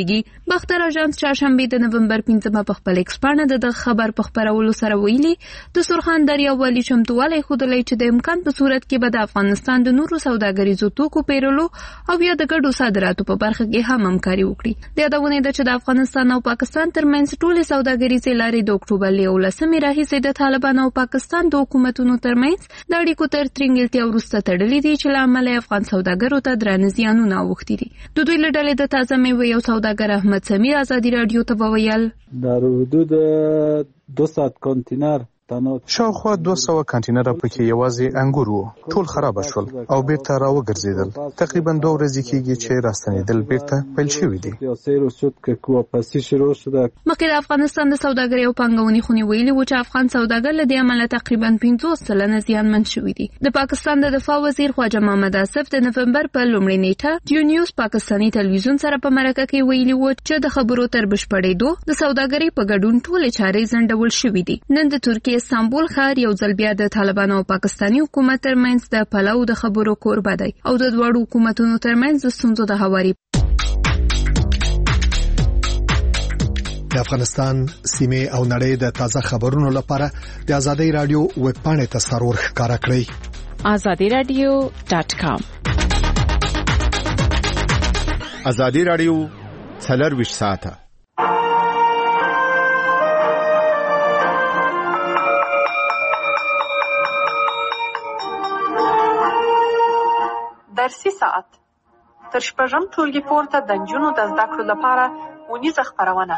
باختر اژانس چهارشنبه د نومبر پنځمه په خپل ایکس باندې د خبر په خبرولو سره ویلي د سرخان دریا والی چمتووالی خودلې چې د امکان په صورت کې به د افغانستان د نورو سوداګریزو توکو پیرلو او یا د ګډو صادراتو په برخه کې هم همکاري وکړي. د یادونه ده چې د افغانستان او پاکستان ترمنځ ټولې سوداګریزې لارې د اکتوبر یولسمې راهیسې د طالبان او پاکستان د حکومتونو ترمنځ د اړیکو تر ترنګلتیا وروسته تړلې دي چې له امله افغان سوداګرو ته درانه زیانونه اوښتي دي. د دوی له ډلې د تازه مېوې یو سوداګر احمد سمیر ازادي رادیو ته وویل در حدود دویست کانتینر شاوخوا دوه سوه کانتینره پکې یوازې انګور وو، ټول خراب شول او بیرته راوګرځیدل. تقریبا دوه ورځې کېږي چې راستنېدل بیرته پیل شوي دي. مخکې د افغانستان د سوداګرۍ او پانګونې خونې ویلي وو چې افغان سوداګر له دې امله تقریبا پنځوس سلنه زیانمن شوي دي. د پاکستان د دفاع وزیر خواجه محمد آصف د نومبر په لومړۍ نیټه ډیو نیوز پاکستاني تلویزیون سره په مرکه کې ویلي وو چې د خبرو تر بشپړېدو د سوداګرۍ په ګډون ټولې چارې ځنډول شوې دي. نن د ترکیې استانبول ښار یو ځل بیا د طالبانو او پاکستاني حکومت ترمنځ د پلو د خبرو کوربه دی او د دواړو حکومتونو ترمنځ د ستونزو د هواري. د افغانستان سیمه او نړۍ د تازه خبرونو لپاره د آزادۍ رادیو ویب پاڼې ته سرور ښکارا کړئ آزادی رادیو ډاٹ کام. آزادی رادیو څلور ساعته درسي ساعت تر شپږم ټولګي پورته د نجونو د زده کړو لپاره ونیزه خپرونه.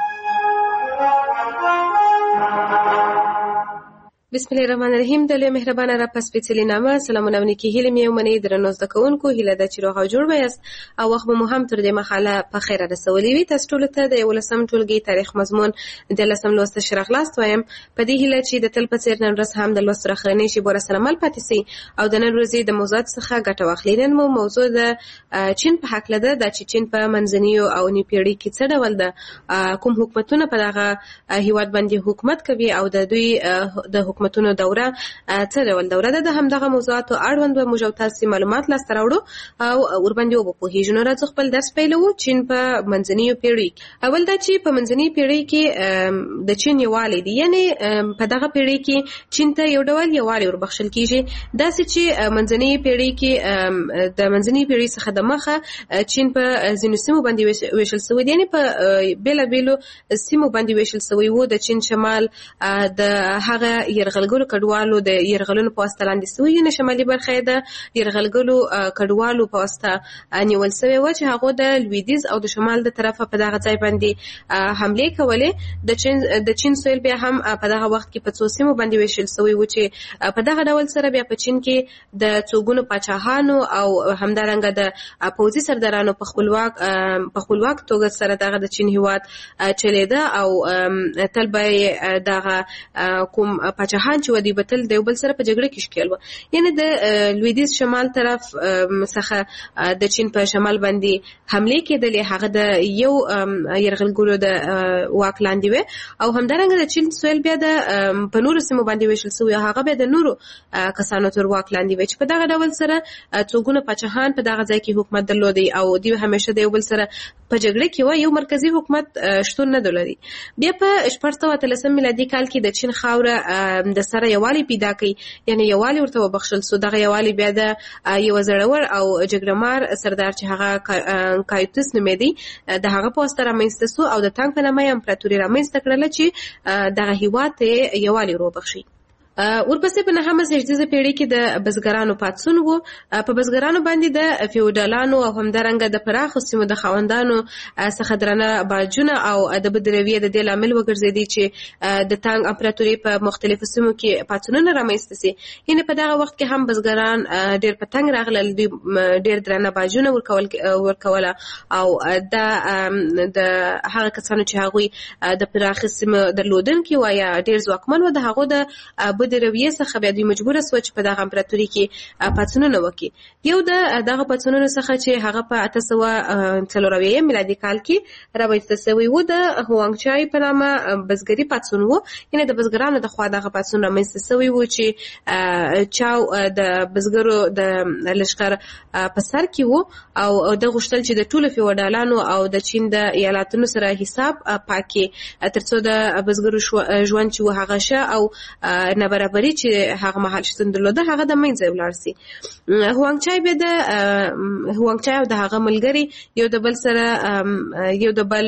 بسم الله الرحمن الرحیم. د لوی مهربان رب په سپېڅلي نامه سلامونه او نیکي هیلې مې ومنئ. درنو زده کوونکو هیله ده چې روغ او جوړ به یاست او وخت مو هم تر دې مخاله په خیر رسولې وي. تاسو ټولو ته د یولسم ټولګي تاریخ مضمون د لسم لوست شرح خلاص وایم. په دې هیله چې د تل په څیر نن ورځ هم د لوست راخرنې شي بور سره مل پاتې سي او د نن ورځې د موضوعات څخه ګټه واخلئ. نن مو موضوع د چین په حق لده د چین په منځنیو او نیپیړي کې څه ډول د کوم حکومتونه په دغه هیواد باندې حکومت کوي او د دوی د حکومتونو دوره څه ډول دوره ده. د همدغه موضوعاتو اړوند به موږ تاسو معلومات لاسته راوړو او ورباندې وپوهیږو. نو راځو خپل درس پیلوو. چین په منځنیو پیړۍ کې اول دا چې په منځنۍ پیړۍ کې د چین یووالی دی، یعنی په دغه پیړۍ کې چین ته یو ډول یووالی وربخښل کیږي. داسې چې منځنۍ پیړۍ کې د منځنۍ پیړۍ څخه د مخه چین په ځینو سیمو باندې ویشل شوی دی، یعنی په بیلابیلو سیمو باندې ویشل شوی وو. د چین شمال د هغه یرغلګرو کډوالو د یرغلونو په واسطه لاندې شوی، نه شمالي برخه د یرغلګرو کډوالو په واسطه نیول شوی و چې هغه د لویدیز او د شمال د طرفه په دغه ځای باندې حمله کولې. د چین د چین سویل بیا هم په دغه وخت کې په څو سیمو باندې ویشل شوی و چې په دغه ډول سره بیا په چین کې د څوګونو پاچاهانو او همدارنګه د پوځي سردارانو په خپلواک په خپلواک توګه سره دغه د چین هیواد چلیده او تل به دغه کوم پاچاهان چې ودی بتل د یو بل سره په جګړه کې ښکیل و. یعنی د لویدیز شمال طرف څخه د چین په شمال باندې حمله کېدلې، هغه د یو یرغلګرو د واک لاندې و او همدارنګه د چین سویل بیا د په نورو سیمو باندې ویشل شوی، هغه بیا د نورو کسانو تر واک لاندې و چې په دغه ډول سره څوګونه پاچاهان په دغه ځای کې حکومت درلودي او دوی همیشه د یو بل سره په جګړه کې و. یو مرکزی حکومت شتون نه درلودي. بیا په شپږ سوه اتلسم میلادي کال کې د چین خاوره د سره یووالی پیدا کړي، یعنی یووالی ورته وبخښل سو. دغه یووالی بیا د یو زړور او جګړهمار سردار چې هغه کایوتس نومېدی د هغه په واسطه رامنځته سو او د تانګ په نامه امپراتوري رامنځته کړله چې دغه هیواد ته یووالی وروبخښي. ورپسې په نهمه زیږدیزه پیړۍ کې د بزګرانو پاڅون وو. په بزګرانو باندې د فیوډالانو او همدارنګه د پراخو سیمو د خاوندانو څخه درنه باجونه او د بدرویه د دې لامل وګرځېدي چې د تانګ امپراتوري په مختلفو سیمو کې پاڅونونه رامنځته سي. یعنې په دغه وخت کې هم بزګران ډېر په تنګ راغلل، دوی ډېر درنه باجونه ورکول ورکوله او د د هغه کسانو چې هغوی د پراخو سیمو درلودونکي وو یا ډېر ځواکمن وو د هغو د نابودې رویې څخه بیا دوی مجبوره سوه چې په دغه امپراتوري کې پاڅونونه وکړي. یو د دغه پاڅونونو څخه چې هغه په اته سوه څلور اویایم میلادي کال کې رامنځته سوی و د هوانګ چای په نامه بزګري پاڅون و، یعنې د بزګرانو د خوا دغه پاڅون رامنځته سوی و چې چاو د بزګرو د لښکر په سر کې و او د غوښتل چې د ټولو فیوډالانو او د چین د ایالاتونو سره حساب پاکي ترڅو د بزګرو ژوند چې و هغه شه او نابرابري چې هغه مهال شتون درلوده هغه د منځه ولاړ سي. هوانګ چای بیا د هوانګ چای او د هغه ملګري یو د بل سره یو د بل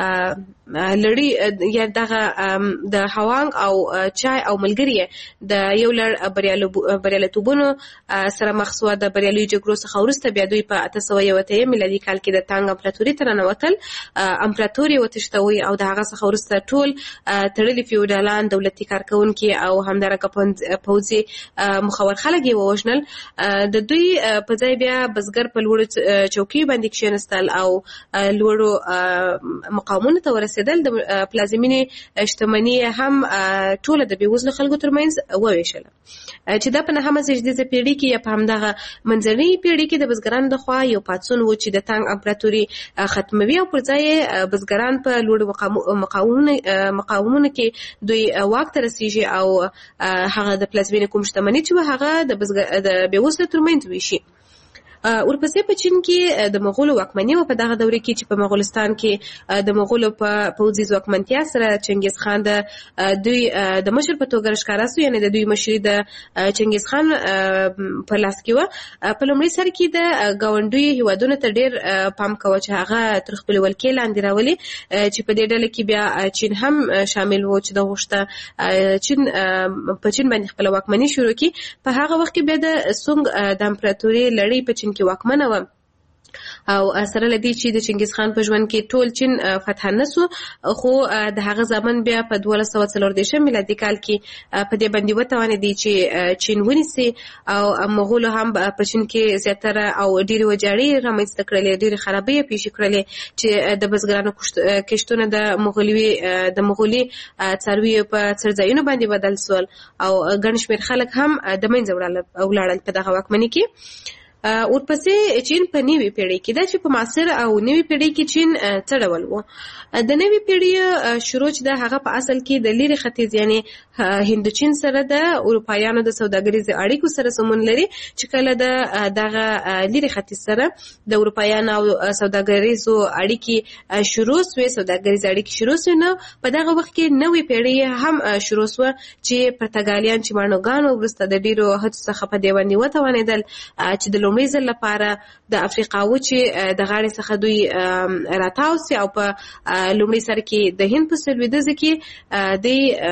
لړۍ یا دغه د هوانګ او چای او ملګري د یو لړ بریالیتوبونو سره مخ سوه. د بریالیو جګړو څخه وروسته بیا دوی په اته سوه یو اتیا میلادي کال کې د تانګ امپراتوري ته ننوتل، امپراتور یې وتښتوی او د هغه څخه وروسته ټول تړلي فیوډالان، دولتي کارکوونکي او همدارنګه پوځي مخور خلک یې ووژنل. د دوی په ځای بیا بزګر په لوړو چوکیو باندې کښېنستل او لوړو مقامونو ته ورسېدل. د پلازمینې شتمني هم ټوله د بېوزلو خلکو ترمنځ وویشله چې دا په نهمه زېږدیزه پېړۍ کې یا په همدغه منځنۍ پېړۍ کې د بزګرانو د خوا یو پاڅون و چې د تانګ امپراتوري ختموي او پر ځای بزګران په لوړو مقامونو کې دوی واک ته رسېږي او هغه د پلازمینې کوم شتمني چې و هغه د بېوزلو ترمنځ ویشي. ورپسې په چین کې د مغولو واکمني و په دغه دوره کې چې په مغولستان کې د مغولو په پوځي ځواکمنتیا سره چنګیز خان د دوی د مشر په توګه ښکاره سو، یعنې د دوی مشري د چنګیز خان په لاس کې و. په لومړي سر کې د ګاونډیو هیوادونو ته ډېر پام کوه چې هغه تر خپلې ولکې لاندې راولي، چې په دې ډله کې بیا چین هم شامل و چې د غوښته چین په چین باندې خپله واکمني شروع کړي. په هغه وخت کې بیا د سونګ د امپراتوري لړۍ په چین کې واکمنه وه او سره لدی چې د چنګیز خان په ژوند کې ټول چین فتح نسو، خو د هغه ځمن بیا په دوه سوه څلور دېرشم میلادي کال کې په دې باندې وتوانېدی چې چین ونیسي او مغولو هم په چین کې زیاتره او ډېرې ویجاړۍ رامنځته کړلې، ډېرې خرابۍ یې پیښې کړلې چې د بزګرانو کښتونه د مغولي د مغولي څارویو په څړځایونو باندې بدل سول او ګڼ شمېر خلک هم د منځه ولاړل په دغه واکمنۍ کې. ورپسې چین په نوې پیړۍ کې دا چې په معاصر او نوې پیړۍ کې چین څه ډول و. د نوې پیړۍ شروع چې د هغه په اصل کې د لیرې ختیځ یعنې هندوچین سره د اروپایانو د سوداګریزو اړیکو سره سمون لري، چې کله د دغه لیرې ختیځ سره د اروپایانو او سوداګریزو اړیکې شروع سوې سوداګریزې اړیکې شروع سوې نو په دغه وخت کې نوې پیړۍ هم شروع سوه چې پرتګالیان چې ماڼوګانو وروسته د ډېرو هڅو څخه په دې باندې وتوانېدل چې د لومړي ځل لپاره د افریقا وچې د غاړې څخه دوی راتاو سي او په لومړي سر کې د هند په لوېدیځ کې د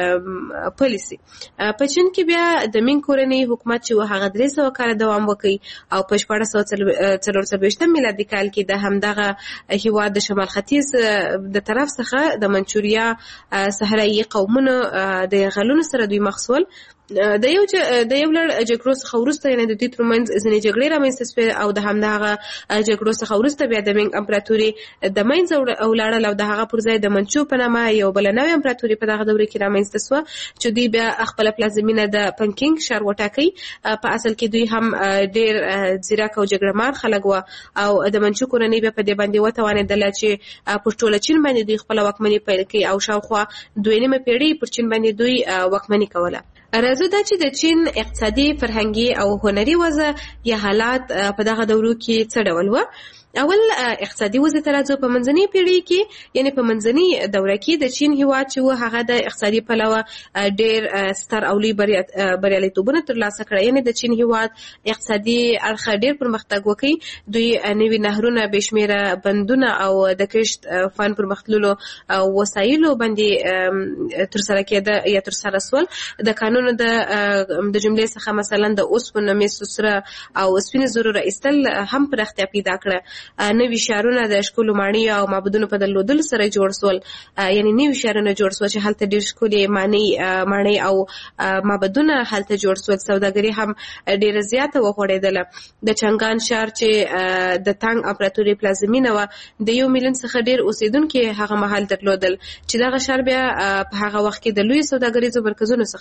پالیسي. په چین کې بیا د مینګ کورنۍ حکومت چې و هغه درې سوه کاله دوام وکړي او په شپاړس سوه څلور څلوېښتم میلادي کال کې د همدغه هېواد د شمال ختیځ د طرف څخه د منچوریا صحرایي قومونو د یرغلونو سره دوی مخ سول. د یو د یو لړ جګړو څخه وروسته یعنې د دوی ترمنځ ځینې جګړې رامنځته سوې او د همدغه جګړو څخه وروسته بیا د مینګ امپراتوري د منځه ولاړل او د هغه پر ځای د منچو په نامه یو بله نوې امپراتوري په دغه دوره کې رامنځته سوه چې دوی بیا خپله پلازمینه د پنکینګ ښار وټاکئ. په اصل کې دوی هم ډېر ځیرک او جګړهمار خلک وه او د منچو کورنۍ بیا په دې باندې وتوانېدله چې پر ټوله چین باندې دوی خپله واکمني پیل کړي او شاوخوا دوه نیمه پیړۍ پر چین باندې دوی واکمني کوله. راځو دا چې د چین اقتصادي، فرهنګي او هنري وضع یا حالات په دغه دورو کې څه ډول وه. اول اقتصادي وضع ته راځو. په منځنۍ پیړۍ کې یعنې په منځنۍ دوره کې د چین هېواد چې و هغه د اقتصادي پلوه ډېر ستر او لوی بریالیتوبونه ترلاسه کړه، یعنې د چین هېواد اقتصادي اړخه ډېر پرمختګ وکړي. دوی نوي نهرونه، بې شمېره بندونه او د کښت فن پرمختللو وسایلو باندې ترسره کېده یا ترسره سول. د کانونو د د جملې څخه مثلا د اوسپنو، مسو، سره او سپینو زرو را ایستل هم پراختیا پیدا کړه. نوي ښارونه د ښکلو ماڼیو او معبدونو په درلودلو سره جوړ سول، یعنې نوي ښارونه جوړ سول چې هلته ډېر ښکلې ماڼۍ او معبدونه هلته جوړ سول. سوداګري هم ډېره زیاته وغوړېدله. د چنګان ښار چې د تانګ امپراتوري پلازمینه وه د یو میلیون څخه ډېر اوسېدونکي هغه مهال درلودل چې دغه ښار بیا په هغه وخت کې د لویو سوداګریزو مرکزونو څخه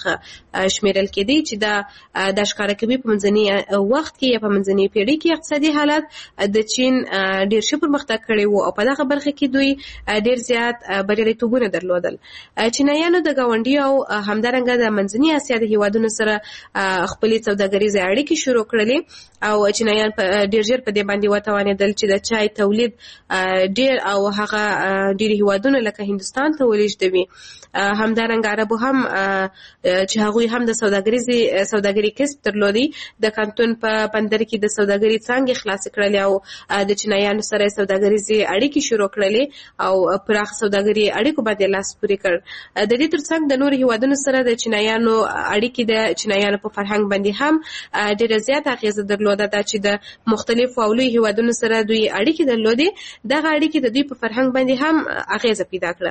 شمیرل کېدی چې دا د ښکارا کوي په منځني وخت کې یا په منځني پیړۍ کې اقتصادي حالت د چین ډیر ښه پرمختګ کړی وو او په دغه برخه کې دوی ډیر زیات بریالیتوبونه درلودل. چینایانو د ګاونډي او همدارنګه د منځني اسیا د هیوادونو سره خپلې سوداګریزې اړیکې شروع کړلې او چینایان ډیر ژر په دې باندې وتوانېدل چې د چای تولید ډیر او هغه ډیر هیوادونه لکه هندستان ته ولېږدوي. همدارنګه عربو هم چې هغوی هم د سوداګریزې سوداګري کسب درلودي د کانتون په بندر کې د سوداګري څانګې خلاصې کړلې او د چینایانو سره سوداګریزې اړیکې شروع کړلې او پراخ سوداګري اړیکو باندې لاس پورې کړ. د دې ترڅنګ د نور هیوادونو سره د چینایانو اړیکې د چینایانو په فرهنګ باندې هم ډېره زیاته اغیزه درلوده دا چې د مختلفو او لوی هیوادونو سره دوی اړیکې درلودې. دغه اړیکې د دوی په فرهنګ باندې هم اغیزه پیدا کړه.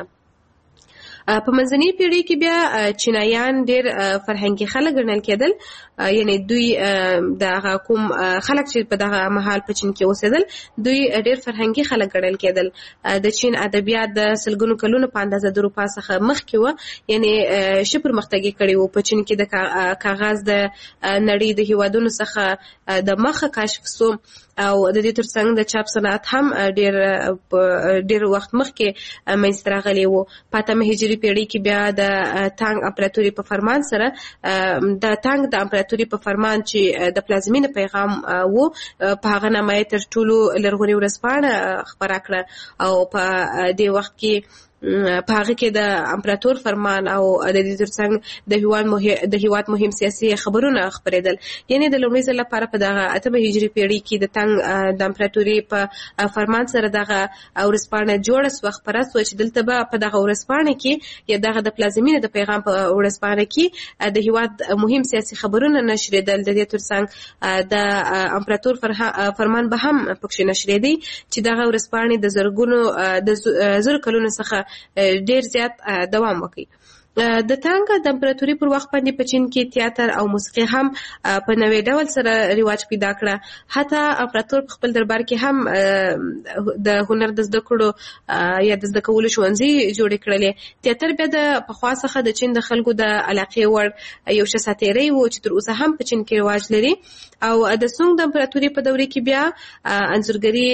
په منځنۍ پیړۍ کې بیا چینایان ډېر فرهنګي خلک ګڼل کېدل، یعنی دوی دغه کوم خلک چې په دغه مهال په چین کې اوسېدل دوی ډېر فرهنګي خلک ګڼل کېدل. د چین ادبیات د سلګونو کلونو په اندازه د اروپا څخه مخکې وه، یعنی ښه پرمختګ یې کړی و. په چین کې د کاغذ د نړۍ د هیوادونو څخه د مخه کشف سو او د دې ترڅنګ د چاپ صنعت هم ډېر ډېر وخت مخکې منځته راغلی و. په اتمه هجري پیړۍ کې بیا د تانګ امپراتوري په فرمان سره د تانګ د امپراتوري په فرمان چې د پلازمینې پیغام و په هغه نامه یې تر ټولو لرغونې ورځپاڼه خپره کړه او په دې وخت کې په هغه کې د امپراتور فرمان او د دې ترڅنګ د هیواد د هیواد مهم سیاسي خبرونه خپرېدل. یعنی د لومړي ځل لپاره په دغه اتمه هجري پیړۍ کې د تنګ د امپراتوري په فرمان سره دغه ورځپاڼه جوړه سوه، خپره سوه چې دلته به په دغه ورځپاڼه کې یا دغه د پلازمینې د پیغام په ورځپاڼه کې د هیواد مهم سیاسي خبرونه نشریدل. د دې ترڅنګ د امپراتور فرمان به هم پکښې نشریدي چې دغه ورځپاڼې د زرګونو د زرو کلونو څخه ډیر زیات دوام وکړي. د تانګ د امپراتوري پر وخت باندې په چین کې تیاتر او موسیقي هم په نوې ډول سره رواج پیدا کړه. حتی امپراتور په خپل دربار کې هم د هنر د زده کړو یا د زده کولو ښوونځي جوړې کړلې. تیاتر بیا د پخوا څخه د چین د خلکو د علاقې وړ یو ښه ساتیری و چې تر اوسه هم په چین کې رواج لري. او د سونګ د امپراتوري په دورې کې بیا انځورګري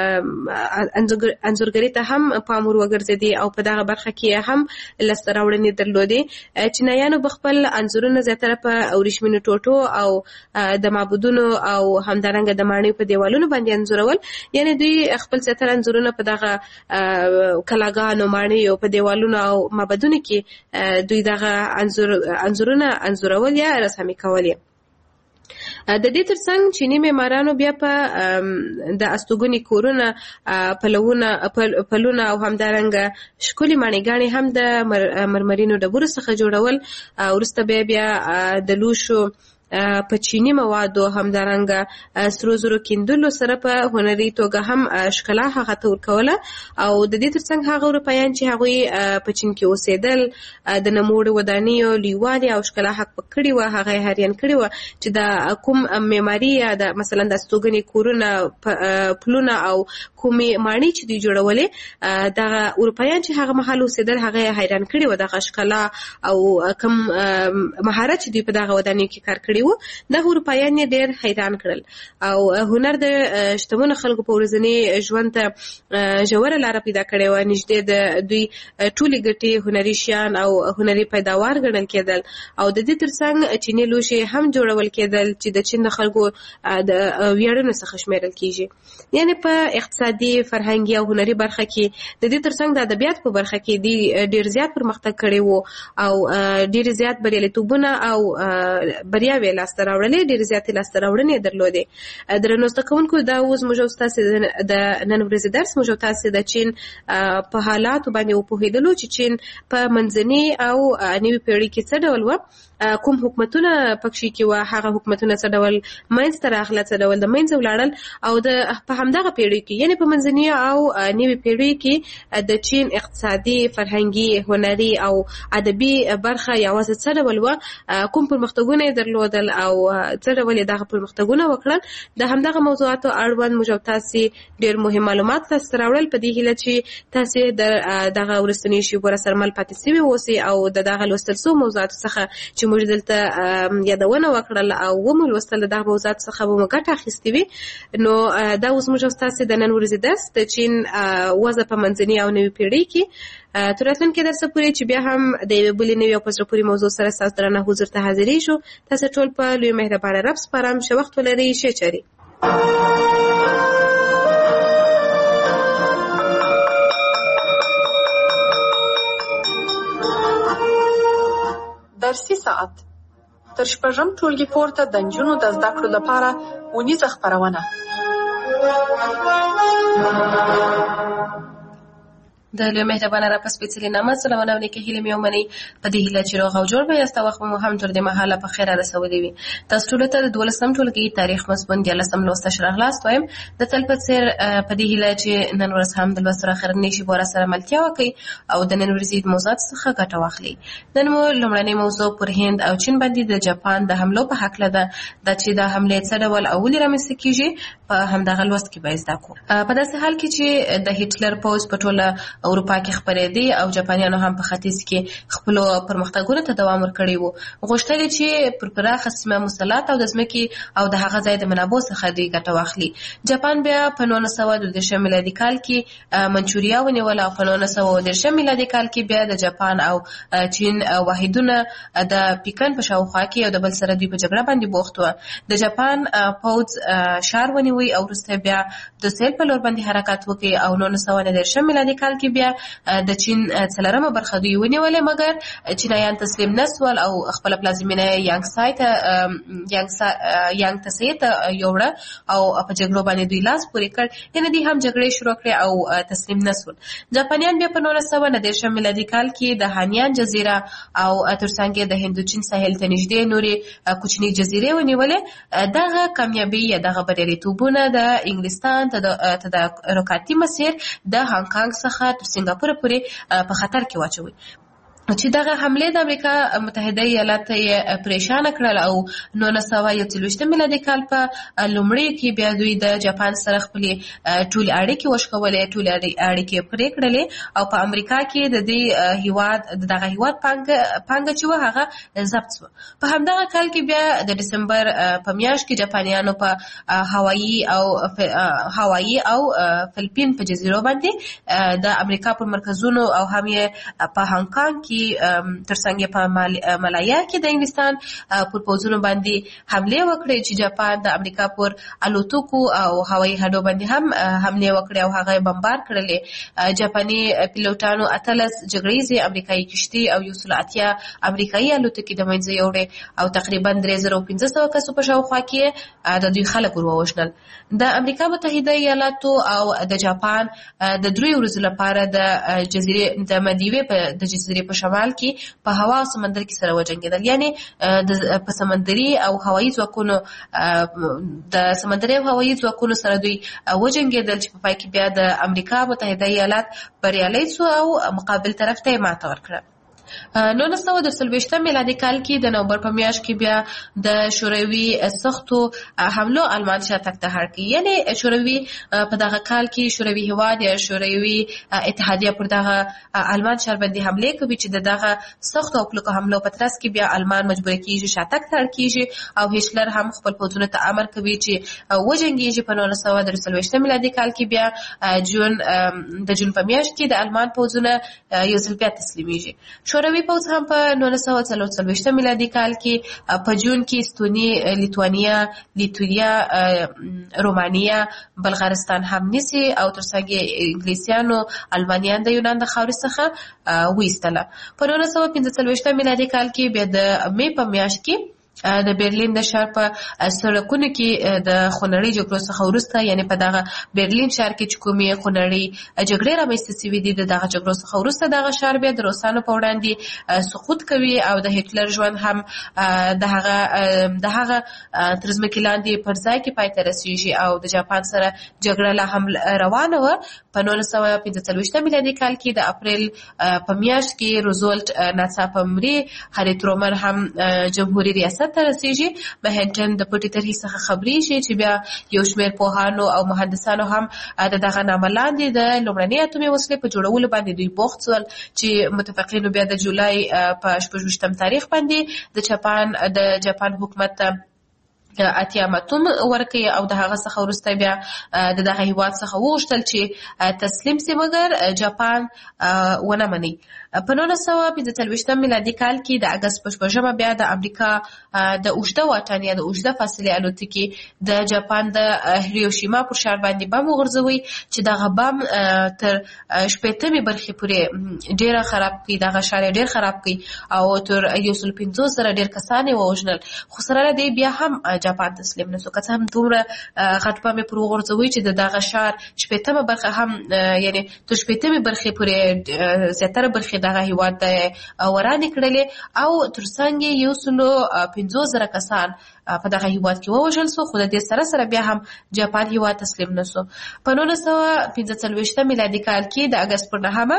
انځورګري ته هم پام ور وګرځېدی او په دغه برخه کې هم لاسته راوړنې درلودې. چینایانو به خپل انځورونه زیاتره په وریښمینو ټوټو او د معبودونو او همدارنګه د ماڼیو په دیوالونو باندې انځورول. یعنی دوی خپل زیاتره انځورونه په دغه کلاګانو، ماڼیو په دیوالونو او معبدونو کې دوی دغه انځور انځورونه انځورول یا رسامي کول. د دې ترڅنګ چینی معمارانو بیا په د استوګنې کورونه، پلونه پلونه او همدارنګه ښکلې ماڼیګانې هم د مرمرینو ډبرو څخه جوړول. وروسته بیا بیا د لوښو په چینی موادو همدارنګه سرو زرو کیندلو سره په هنري توګه هم ښکلا هغه ته ورکوله. او د دې ترڅنګ هغه اروپایان چې هغوی په چین کې اوسېدل د نوموړو ودانیو لویوالي او ښکلا حق په کړې وه، هغه یې حیران کړې وه چې د کوم معماري یا د مثلا د استوګنې کورونه، پلونه او کومې ماڼۍ چې دوی جوړولې دغه اروپایان چې هغه مهال اوسېدل هغه یې حیران کړې وه. دغه ښکلا او کوم مهارت چې دوی په دغه ودانیو کې کار کړی و دغه اروپایان یې ډېر حیران کړل. او هنر د شتمنو خلکو په ورځني ژوند ته ژوره لاره پیدا کړې وه. نږدې د دوی ټولې ګټې هنري شیان او هنري پیداوار ګڼل کېدل. او د دې ترڅنګ چیني لوښي هم جوړول کېدل چې د چین د خلکو د ویاړونو څخه شمیرل کېږي. یعنی په اقتصادي، فرهنګي او هنري برخه کې د دې ترڅنګ د ادبیات په برخه کې دی ډېر زیات پرمختګ کړی و او ډېر زیات بریالیتوبونه او بریاوې لاسته راوړلې، ډېرې زیاتې لاسته راوړنې یې درلودې. درنو زده کوونکو، دا اوس موږ او ستاسې د نن ورځې درس موږ او تاسې د چین په حالاتو باندې وپوهېدلو چې چین په منځنۍ او نوې پیړۍ کې څه ډول وه، کوم حکومتونه پکښې کې وه، هغه حکومتونه څه ډول منځته راغله، څه ډول د منځه ولاړل. او د په همدغه پیړۍ کې یعنې په منځنۍ او نوې پیړۍ کې د چین اقتصادي، فرهنګي، هنري او ادبي برخه یوازې څه ډول وه، کوم پرمختګونه یې درلودل کړل او څه ډول دغه پرمختګونه وکړل. د همدغه موضوعاتو اړوند موږ تاسو ډېر مهم معلومات تاسو راوړل په دې هیله چې تاسو د دغه ورستنی شی ور سره مل پاتې سوي اوسئ او د دغه لوستل سو موضوعات څخه چې موږ دلته یادونه وکړل او ومو لوستل دغه موضوعات څخه به موږ ګټه اخیستې وي. نو دا اوس موږ تاسو د نن ورځې درس د چین وضع په منځنۍ او نوې پیړۍ کې تر راتلونکي درس پورې چې بیا هم د یوې بلې نوې او په زړه پورې موضوع سره ستاسو درنه حضور ته حاضرېږو. تاسو ټول په لوی مهربانه رب سپارم. ښه وخت ولرئ. ښه چارې. درسي ساعت تر شپږم ټولګي پورته د نجونو د زده کړو لپاره ونیزه خپرونه. د لوی مهربانه را په سپېڅلي نامه سلامونه او نیکې هیلې مې ومنئ. په دې هیله چې روغ او جوړ به یاست او وخت مو هم تر دې مهاله په خیر رسولی وي. تاسو ټولو ته د دولسم ټولګي تاریخ مضمون دیارلسم لوست ښه راغلاست وایم. د تل په څېر په دې هیله چې نن ورځ هم د لوست اخرنۍ شیبو راسره ملتیا وکړئ او د نن ورځې موضوعات څخه ګټه واخلئ. نن مو لومړنۍ موضوع پر هند او چین باندې د جاپان د حملو په هکله ده. دا چې دا حملې څه ډول او ولې رامنځته کېږي په همدغه لوست کې به زده کړو. په داسې حال کې چې د هټلر پوځ په ټوله اروپا کې خپرې دی او جاپانیانو هم په ختیځ کې خپل پرمختګونو ته دوام ورکړی وو. غوښتل چې پر پراخه سیمه مسلط او د ځمکې او د هغه ځای د منابعو څخه دی ګټه واخلي. جاپان بیا په نولس سوه دوه دېرشم میلادي کال کې منچوریا ونیوله او په نولس سوه اووه دېرشم میلادي کال کې بیا د جاپان او چین واحدونه د پیکن په شاوخوا کې یو د بل سره دوی په جګړه باندې بوخت وو. د جاپان پوځ ښار ونیوی او وروسته بیا د سیل په لور باندې حرکت وکړي او نولس سوه نهه دېرشم میلادي کال کې بیا د چین څلورمه برخه دوی ونیولې، مګر چینایان تسلیم نسول او خپل پلازمینه یانګسای ته یانګ تسې ته یوړه او په جګړو باندې دوی لاس پورې کړ. یعنې دوی هم جګړې شروع کړې او تسلیم نسول. جاپانیان بیا په نولس سوه نهه دېرشم میلادي کال کې د هانیان جزیره او ترڅنګ د هندوچین ساحل ته نږدې نورې کوچنۍ جزیرې ونیولې. دغه کامیابي یا دغه بریالیتوبونه د انګلستان ته د رکاتي مسیر د هانګ کانګ څخه تر سنگاپور پورې په خطر کې واچوي. چې دغه حمله د امریکا متحده ایالات یې پریشان کړل او نولس سوه یو څلوېښتم میلادي کال په لومړیو کې بیا دوی د جاپان سره خپلې ټولې اړیکې وشکولې، ټولې اړیکې پرې کړلې او په امریکا کې د دې هیواد دغه هیواد پانګه چې وه هغه ضبط شوه. په همدغه کال کې بیا د ډسمبر په میاشت کې جاپانیانو په هوایي او هوایي او فلپین په جزیرو باندې د امریکا پر مرکزونو او هم یې په هانګ کانګ کې ترڅنګ په مالایا کې د انګلستان پر پوځونو باندې حمله وکړې چې جاپان د امریکا پر الوتکو او هوایي هډو باندې هم حمله وکړې او هغه بمبار کړلې. جاپاني پیلوټانو اتلس جګړیزې امریکایي کشتۍ او یو سل اتیا امریکایي الوتکې د منځه یوړې او تقریبا درې زره او پنځه سوه کسو په شاوخوا کې د دوی خلک ور ووژنل. د امریکا متحده ایالاتو او د جاپان د دریو ورځو لپاره د جزیرې د مالدیوې په د جزیرې په شمال کې په هوا او سمندر کې سره وجنګېدل. یعنی په سمندري او هوایي ځواکونو د سمندري او هوایي ځواکونو سره دوی وجنګېدل چې په پای کې بیا د امریکا متحده ایالات بریالي شو او مقابل طرف ته یې ماته ورکړه. نولس سوه دوه څلوېښتم میلادي کال کې د نومبر په میاشت کې بیا د شوروي سختو حملو آلمان شاتګ ته هر کړي. یعنی شوروي په دغه کال کې شوروي هیواد یا شوروي اتحادیه پر دغه آلمان ښار باندې حمله کوي چې دغه سختو او کلکو حملو په ترڅ کې بیا آلمان مجبور کیږي شاتګ ته هر کیږي او هټلر هم خپل پوځونو ته امر کوي چې وجنګیږي. په نولس سوه درې څلوېښتم میلادي کال کې بیا جون د جون په میاشت کې د آلمان پوځونه یو ځل بیا تسلیمیږي. شوروي پوځ هم په نولس سوه څلور څلوېښتم میلادي کال کې په جون کې استوني، لیتوانیا، لیتویا، رومانیا، بلغارستان هم نیسي او ترڅنګ انګلیسیانو المانیان د یونان د خاورې څخه وایستله. په نولس سوه پنځه څلوېښتم میلادي کال کې بیا د مې په میاشت کې د برلین د ښار په سړکونو کې د خونړۍ جګړو څخه وروسته، یعنی په دغه برلین ښار کې چې کومې خونړۍ جګړې رامنځته سوي دي د دغه جګړو څخه وروسته دغه ښار بیا د روسانو په وړاندې سقوط کوي او د هټلر ژوند هم د هغه د هغه تر ځمکې لاندې پر ځای کې پای ته رسېږي او د جاپان سره جګړه لا هم روانه وه. په نولس سوه پنځه څلوېښتم میلادي کال کې د اپریل په میاشت کې روزولټ ناڅاپه مري. هاري ترومن هم جمهوري ریاست ریاست ته رسیږي. مهنټن د پټې طرحې څخه خبري شي چې بیا یو شمېر پوهانو او مهندسانو هم د دغه نامه لاندې د لومړنۍ اتومي وسلې په جوړولو باندې دوی بوخت شول چې متفقینو بیا د جولای په شپږ ویشتم تاریخ باندې د جاپان د جاپان حکومت ته اتیا متوم ورکړي او د هغه څخه وروسته بیا د دغه هیواد څخه وغوښتل چې تسلیم شي، مګر جاپان ونه مني. په نولس سوه پنځه څلوېښتم میلادي کال کې د اګست په شپږمه بیا د امریکا د اوږده واټن یا د اوږده فاصلې الوتکې د جاپان د هیروشیما پر ښار باندې بم وغورځوي چې دغه بم تر شپېتمې برخې پورې ډېره خراب کړي، دغه ښار یې ډېر خراب کړي او تر یو سل پنځوس زره ډېر کسان یې ووژنل. خو سره له دې بیا هم جاپان تسلیم نه شو، که څه هم دومره غټ بم یې پر وغورځوي چې د دغه ښار شپېتمه برخه هم یعنې تر شپېتمې برخې پورې زیاتره برخې دغه هیواد ته ورانې کړلې او ترڅنګ یې یو سلو پنځوس زره کسان په دغه هیواد کې ووژل سو. خو د دې سره سره بیا هم جاپان هیواد تسلیم نه سو. په نولس سوه پنځه څلوېښتم میلادي کال کې د اګست پر نهمه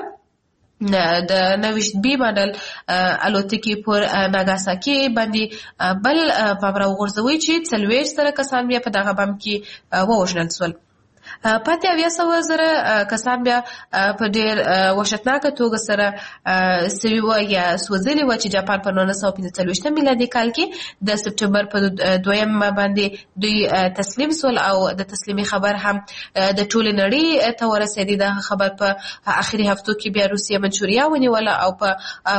د نوښت بي ماډل الوتکې پر ناګاساکي باندې بل بم راوغورځوي چې څلوېښت زره کسان بیا په دغه بم کې ووژنل سول. پاتې اویا سوه زره کسان بیا په ډېر وحشتناکه توګه سره سوي وه یا سوځلي وه چې جاپان په نولس سوه پنځه څلوېښتم میلادي کال کې د سپټمبر په دویمه باندې دوی تسلیم سول او د تسلیمي خبر هم د ټولې نړۍ ته ورسېدی. دغه خبر په آخري هفتو کې بیا روسیه منچوریا ونیوله او په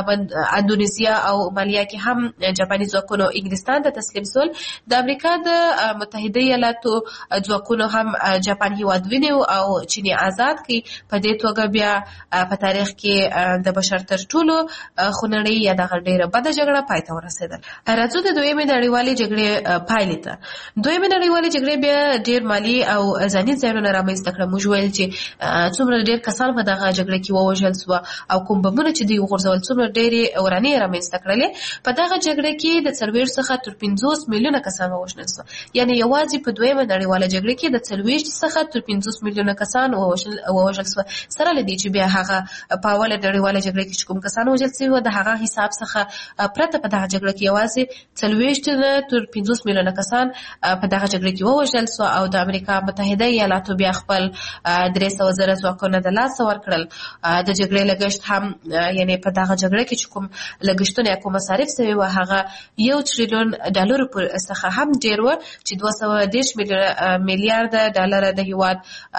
اندونیزیا او مالیا کې هم جاپاني ځواکونو انګلستان ته تسلیم سول. د امریکا د متحده ایالاتو ځواکونو هم جاپان هیواد ونیو او چینی آزاد کړي. په دې توګه بیا په تاریخ کې د بشر تر ټولو خونړۍ یا دغه ډېره بده جګړه پای ته ورسېدل. راځو د دویمې نړیوالې جګړې پایلې ته. دویمې نړیوالې جګړې بیا ډېر مالي او ځاني زیانونه رامنځته کړل. موږ ویل چې څومره ډېر کسان په دغه جګړه کې ووژل سوه او کوم بمونه چې دوی وغورځول څومره ډېرې ورانې رامنځته کړلې. په دغه جګړه کې د څلوېښت څخه تر پنځوس میلیونه کسان ووژل سوه، یعنې یوازې په دویمه نړیواله جګړه کې د څلوېښت څخه تر پنځوس میلیونه کسان ووژل سوه. سره له دې چې بیا هغه په اوله نړیواله جګړه کې چې کوم کسان وژل سوي وو د هغه حساب څخه پرته په دغه جګړه کې یوازې څلوېښت تر پنځوس میلیونه کسان په دغه جګړه کې ووژل سوه او د امریکا متحده ایالاتو بیا خپل درې سوه زره ځواکونه د لاسه ورکړل. د جګړې لګښت هم یعنې په دغه جګړه کې چې کوم لګښتونه یا کوم مصارف سوي وو هغه یو تریلیون ډالرو څخه هم ډېر وو چې دوه سوه دېرش میلیارده ډالره د هیواد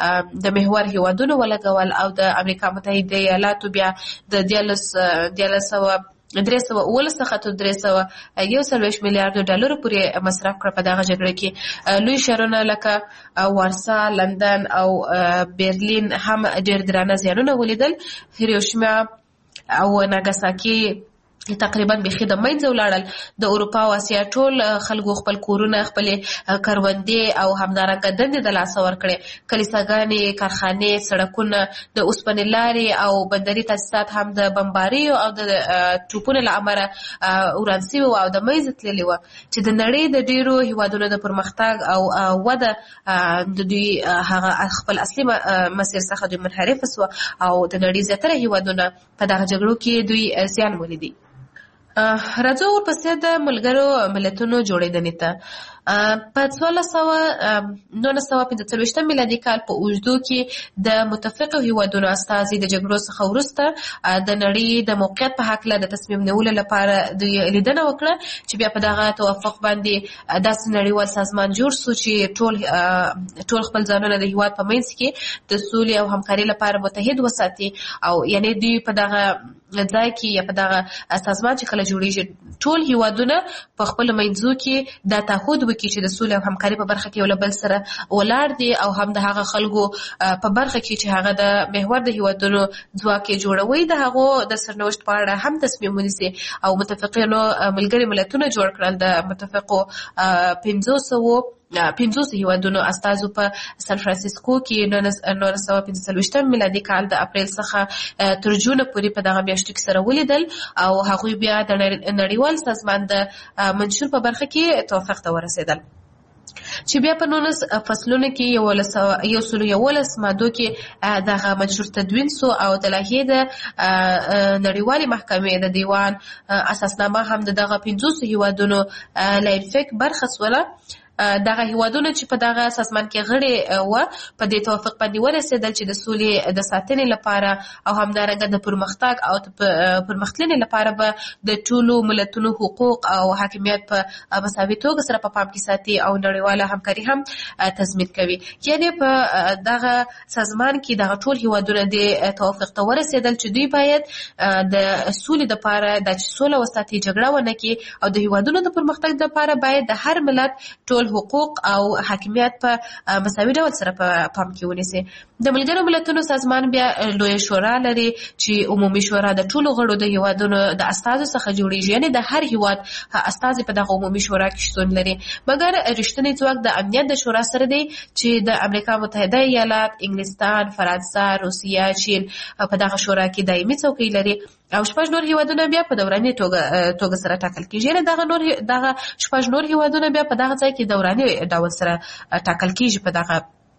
د محور هیوادونو ولګول او د امریکا متحده ایالاتو بیا د دیارلس دیارلس سوه درې سوه اوولس څخه تر درې سوه یو څلوېښت میلیارډو ډالرو پورې مصرف کړه. په دغه جګړه کې لوی ښارونه لکه وارسا، لندن او برلین هم ډېر درانه زیانونه ولیدل. هیروشیما او ناګاساکي تقریبا بیخي د منځه ولاړل. د اروپا او اسیا ټول خلکو خپل کورونه، خپلې کروندې او همدارنګه دندې د لاسه ورکړې. کلیساګانې، کارخانې، سړکونه، د اوسپنې لارې او بندري تاسیسات هم د بمباریو او د توپونو له امله وران سوي وو او د منځه تللي وو چې د نړۍ د ډېرو هیوادونو د پرمختګ او وده د دوی هغه خپل اصلي مسیر څخه دوی منحرفه سوه او د نړۍ زیاتره هیوادونه په دغه جګړو کې دوی زیان ولیدي. راځو ورپسې د ملګرو ملتونو جوړېدنې ته. په څوارلس سوه نولس سوه پنځه څلوېښتم میلادي کال په اوږدو کې د متفقو هیوادونو استازي د جګړو څخه وروسته د نړۍ د موقعیت په هکله د تصمیم نیولو لپاره د لیدنه وکړه چې بیا په دغه توافق باندې داسې نړیوال سازمان جوړ سو چې ټول ټول خپل ځانونه د هیواد په منځ کې د سولې او همکارۍ لپاره متحد وساتي. او یعنې دوی په دغه ځای کې یا په دغه سازمان چې کله جوړېږي ټول هیوادونه په خپل منځو کې دا تعهد وکړي چې د سولې او همکارۍ په برخه کې یو له بل سره ولاړ دي او هم د هغه خلکو په برخه کې چې هغه د محور د هیوادونو ځواک یې جوړوي د هغو د سرنوشت په اړه هم تصمیم ونیسي. او متفقینو ملګري ملتونه جوړ کړل. د متفقو پنځو سوو پنځوس هیوادونو استازو په سان فرانسیسکو کې نولس سوه پنځه څلوېښتم میلادي کال د اپریل څخه تر جونه پورې په دغه میاشتو کې سره ولیدل او هغوی بیا د نړیوال سازمان د منشور په برخه کې توافق ته ورسېدل. چې بیا په نولس فصلونو کې یو لس یو سل یولس مادو کې دغه منشور تدوین سو او د لایحې د نړیوالې محکمې د دیوان اساسنامه هم دغه پنځوس هیوادونو لایفک برخه سوله. دغه هیوادونه چې په دغه سازمان کې غړي و په دې توافق باندې ورسېدل چې د سولې د ساتنې لپاره او همدارنګه د پرمختګ او پرمختلنې لپاره به د ټولو ملتونو حقوق او حاکمیت په مساوي توګه سره په پام کې ساتي او نړیواله همکاري هم تضمین کوي. یعنی په دغه سازمان کې دغه ټول هیوادونه د توافق ته ورسېدل چې دوی باید د سولې لپاره د سولې وساتي جګړه ونه کړي او د هیوادونو د پرمختګ لپاره باید د هر ملت ټول حقوق او حاکمیت په مساوي ډول سره په پام کې ونیسي. د ملګرو ملتونو سازمان بیا لویه شورا لري چې عمومي شورا د ټولو غړو د هیوادونو د استازو څخه جوړیږي، یعنی د هر هیواد استازي په دغه عمومي شورا کې شتون لري. مګر رښتینی ځواک د امنیت د شورا سره دی چې د امریکا متحده ایالات، انګلستان، فرانسه، روسیه، چین په دغه شورا کې دایمي څوکۍ لري او شپږ نور هیوادونه بیا په دوراني توګه توګه سره ټاکل کیږي. یعنی دغه نور دغه شپږ نور هیوادونه بیا په دغه ځای کې دوراني ډول سره ټاکل کیږي په دغه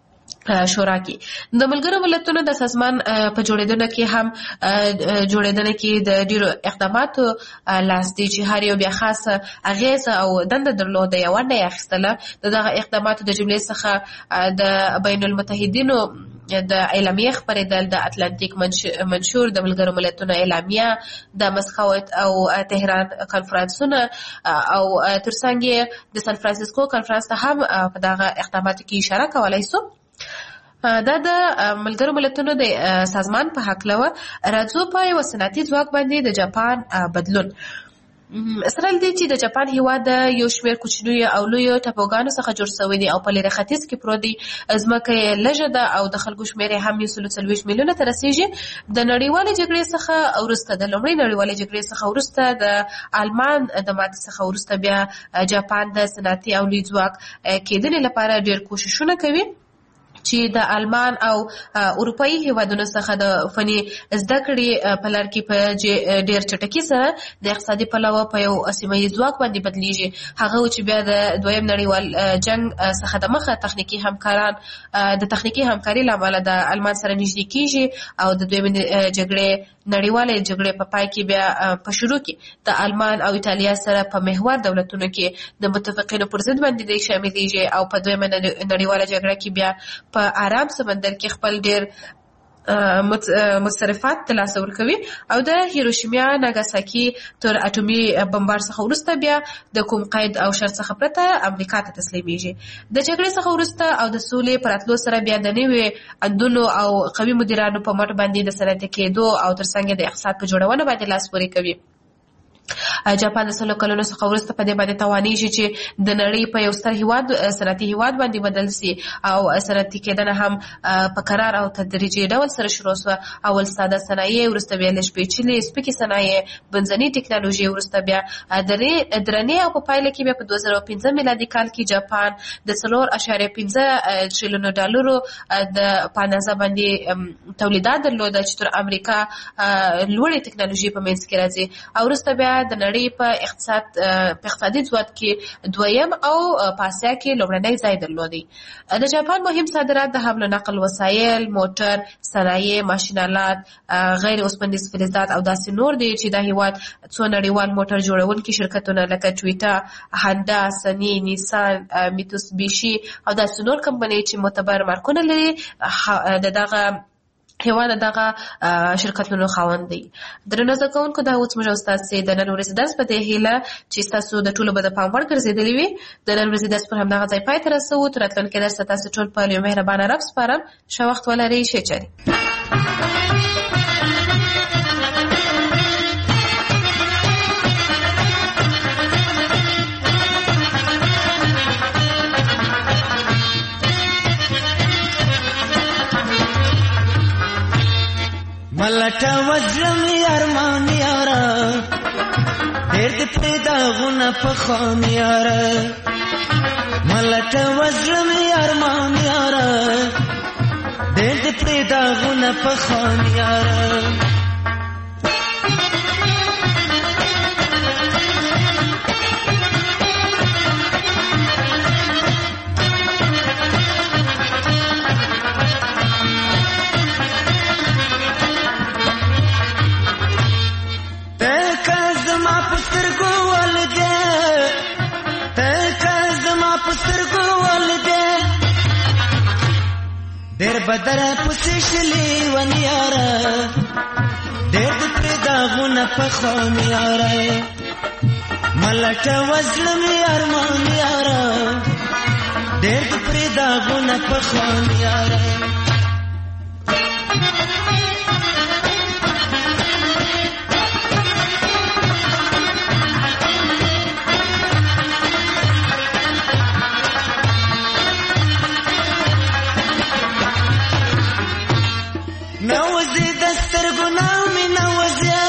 شورا کې. د ملګرو ملتونو د سازمان په جوړېدنه کې هم جوړېدنه کې د ډیرو اقداماتو لاس دی چې هر یو بیا خاصه اغیزه او دنده درلوده یا ونډه یې اخیستله. د دغه اقداماتو د جملې څخه د بین المتحدینو د اعلامیه خپرېدل، د اتلانتیک منشور، د ملګرو ملتونو اعلامیه، د مسکو او تهران کنفرانسونه او ترڅنګ د سان فرانسیسکو کنفرانس ته هم په دغه اقداماتو کې اشاره کولای سو. دا د ملګرو ملتونو د سازمان په هکله و. راځو په یو صنعتي ځواک باندې د جاپان بدلون. سره دې چې د جاپان هیواد د یو شمېر کوچنیو او لویو ټاپوګانو څخه جوړ شوی دی او په لرې ختیځ کې پروت دی. ځمکه یې لږه ده او د خلکو شمېر یې هم یو سل څلوېښت میلیونه ته رسېږي. د نړیوالې جګړې څخه وروسته د لومړۍ نړیوالې جګړې څخه وروسته د آلمان د ماتې څخه وروسته بیا جاپان د صنعتي او لوی ځواک کېدنې لپاره ډېر کوششونه کوي چې د آلمان او اروپایي هیوادونو څخه د فني زده کړې په لار کې په ډېر چټکۍ سره د اقتصادي پلوه په یو سیمه ییز ځواک باندې بدلیږي. هغه چې بیا د دویم نړیوال جنګ څخه د مخه تخنیکي همکاران د تخنیکي همکاري له امله د آلمان سره نږدې کیږي او د دویم جګړې نړیوالې جګړې په پای کې بیا په شروع کې د آلمان او ایتالیا سره په محور دولتونو کې د متفقینو پر ضد باندې دی شاملېږي او په دویمه نړیواله جګړه کې بیا په آرام سمندر کې خپل ډېر مصرفات ترلاسه ورکوي او د هیروشیما ناګاساکي تر اټومي بمبار څخه وروسته بیا د کوم قید او شرط څخه پرته امریکا ته تسلیمیږي. د جګړې څخه وروسته او د سولې پر راتلو سره بیا د نوي اندونو او قوي مدیرانو په مټ باندې د صنعتي کېدو او ترڅنګ د اقتصاد په جوړونه باندې لاس پورې کوي. جاپان د سلو کلونو څخه وروسته په دې باندې توانیږي چې د نړۍ په یو ستر هیواد صنعتي هیواد باندې بدل سي او صنعتي کېدنه هم په قرار او تدریجي ډول سره شروع شوه. اول ساده صنایع، وروسته بیا لږ پیچلې سپکې صنایع، بنځنۍ ټکنالوژي، وروسته بیا درنې او په پایله کې بیا په دوه زره پنځه میلادي کال کې جاپان د څلور اعشاریه پنځه تریلیون ډالرو د په اندازه باندې تولیدات درلوده چې تر امریکا لوړې ټکنالوژي په منځ کې راځي او وروسته بیا د نړۍ په اقتصاد په اقتصادي ځواک کې دویم او په اسیا کې لومړنی ځای درلودي. د جاپان مهم صادرات د حمل و نقل وسایل، موټر، صنایع، ماشینالات، غیر اوسپنیز فلزات او داسې نور دي چې د هیواد څو نړیوال موټر جوړونکي شرکتونه لکه ټویوټا، هانډا، سني، نیسان، میتسوبیشي او داسې نور کمپنۍ چې معتبر مارکونه لري د دغه هیواد دغه شرکتونو خاوند دی. درنو زده کوونکو دا اوس موږ استاد سي د نن ورځې درس په دې هیله چې تاسو د ټولو به د پام وړ ګرځېدلي وي. د نن ورځې درس پر همدغه ځای پای ته رسوو. تر راتلونکي درس تاسو ټول په یو مهربانه رب سپارم. ښه وخت ولرئ. ښه چارې. ملټه وزرم ارمان یارا ډېر دې پیدا غونه په خان یارا ملټه وزرم ارمان یارا ډېر دې پیدا غونه په خان یارا بدر پسې شلې ونیاره ډېر د پرې داغونه په خوم یاره ملټه وزړه مې ارمان یاره ډېر د پرې داغونه په خوم یاره نوزي دستر ګناو می نوزیا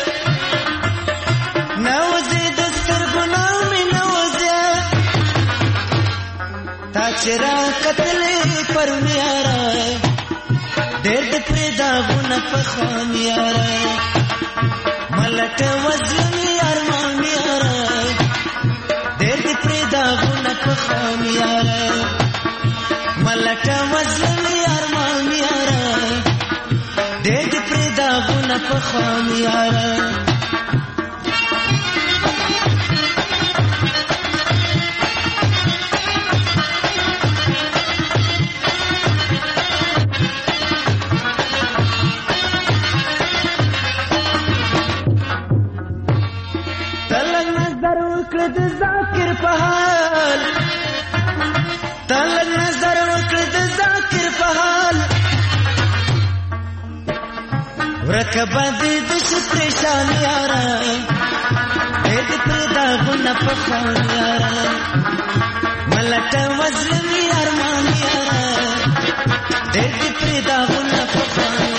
نوزي دستر ګناو می نوزیا تا چرا قتلې پر میارا ډېر د پردا غن په خان یارا ملټ وزلمی ارمان یارا ډېر د پردا غن په خان یارا ملټ وزلمی ارمان یارا ډېر د پردا غن په خان یارا د ذاکر په حال تل نظر وکړ د ذاکر په حال ورکبه دې د پریشان یارا دې پردا غن په خان یارا ملټه وزلمی ارمان یارا دې پردا غن په خان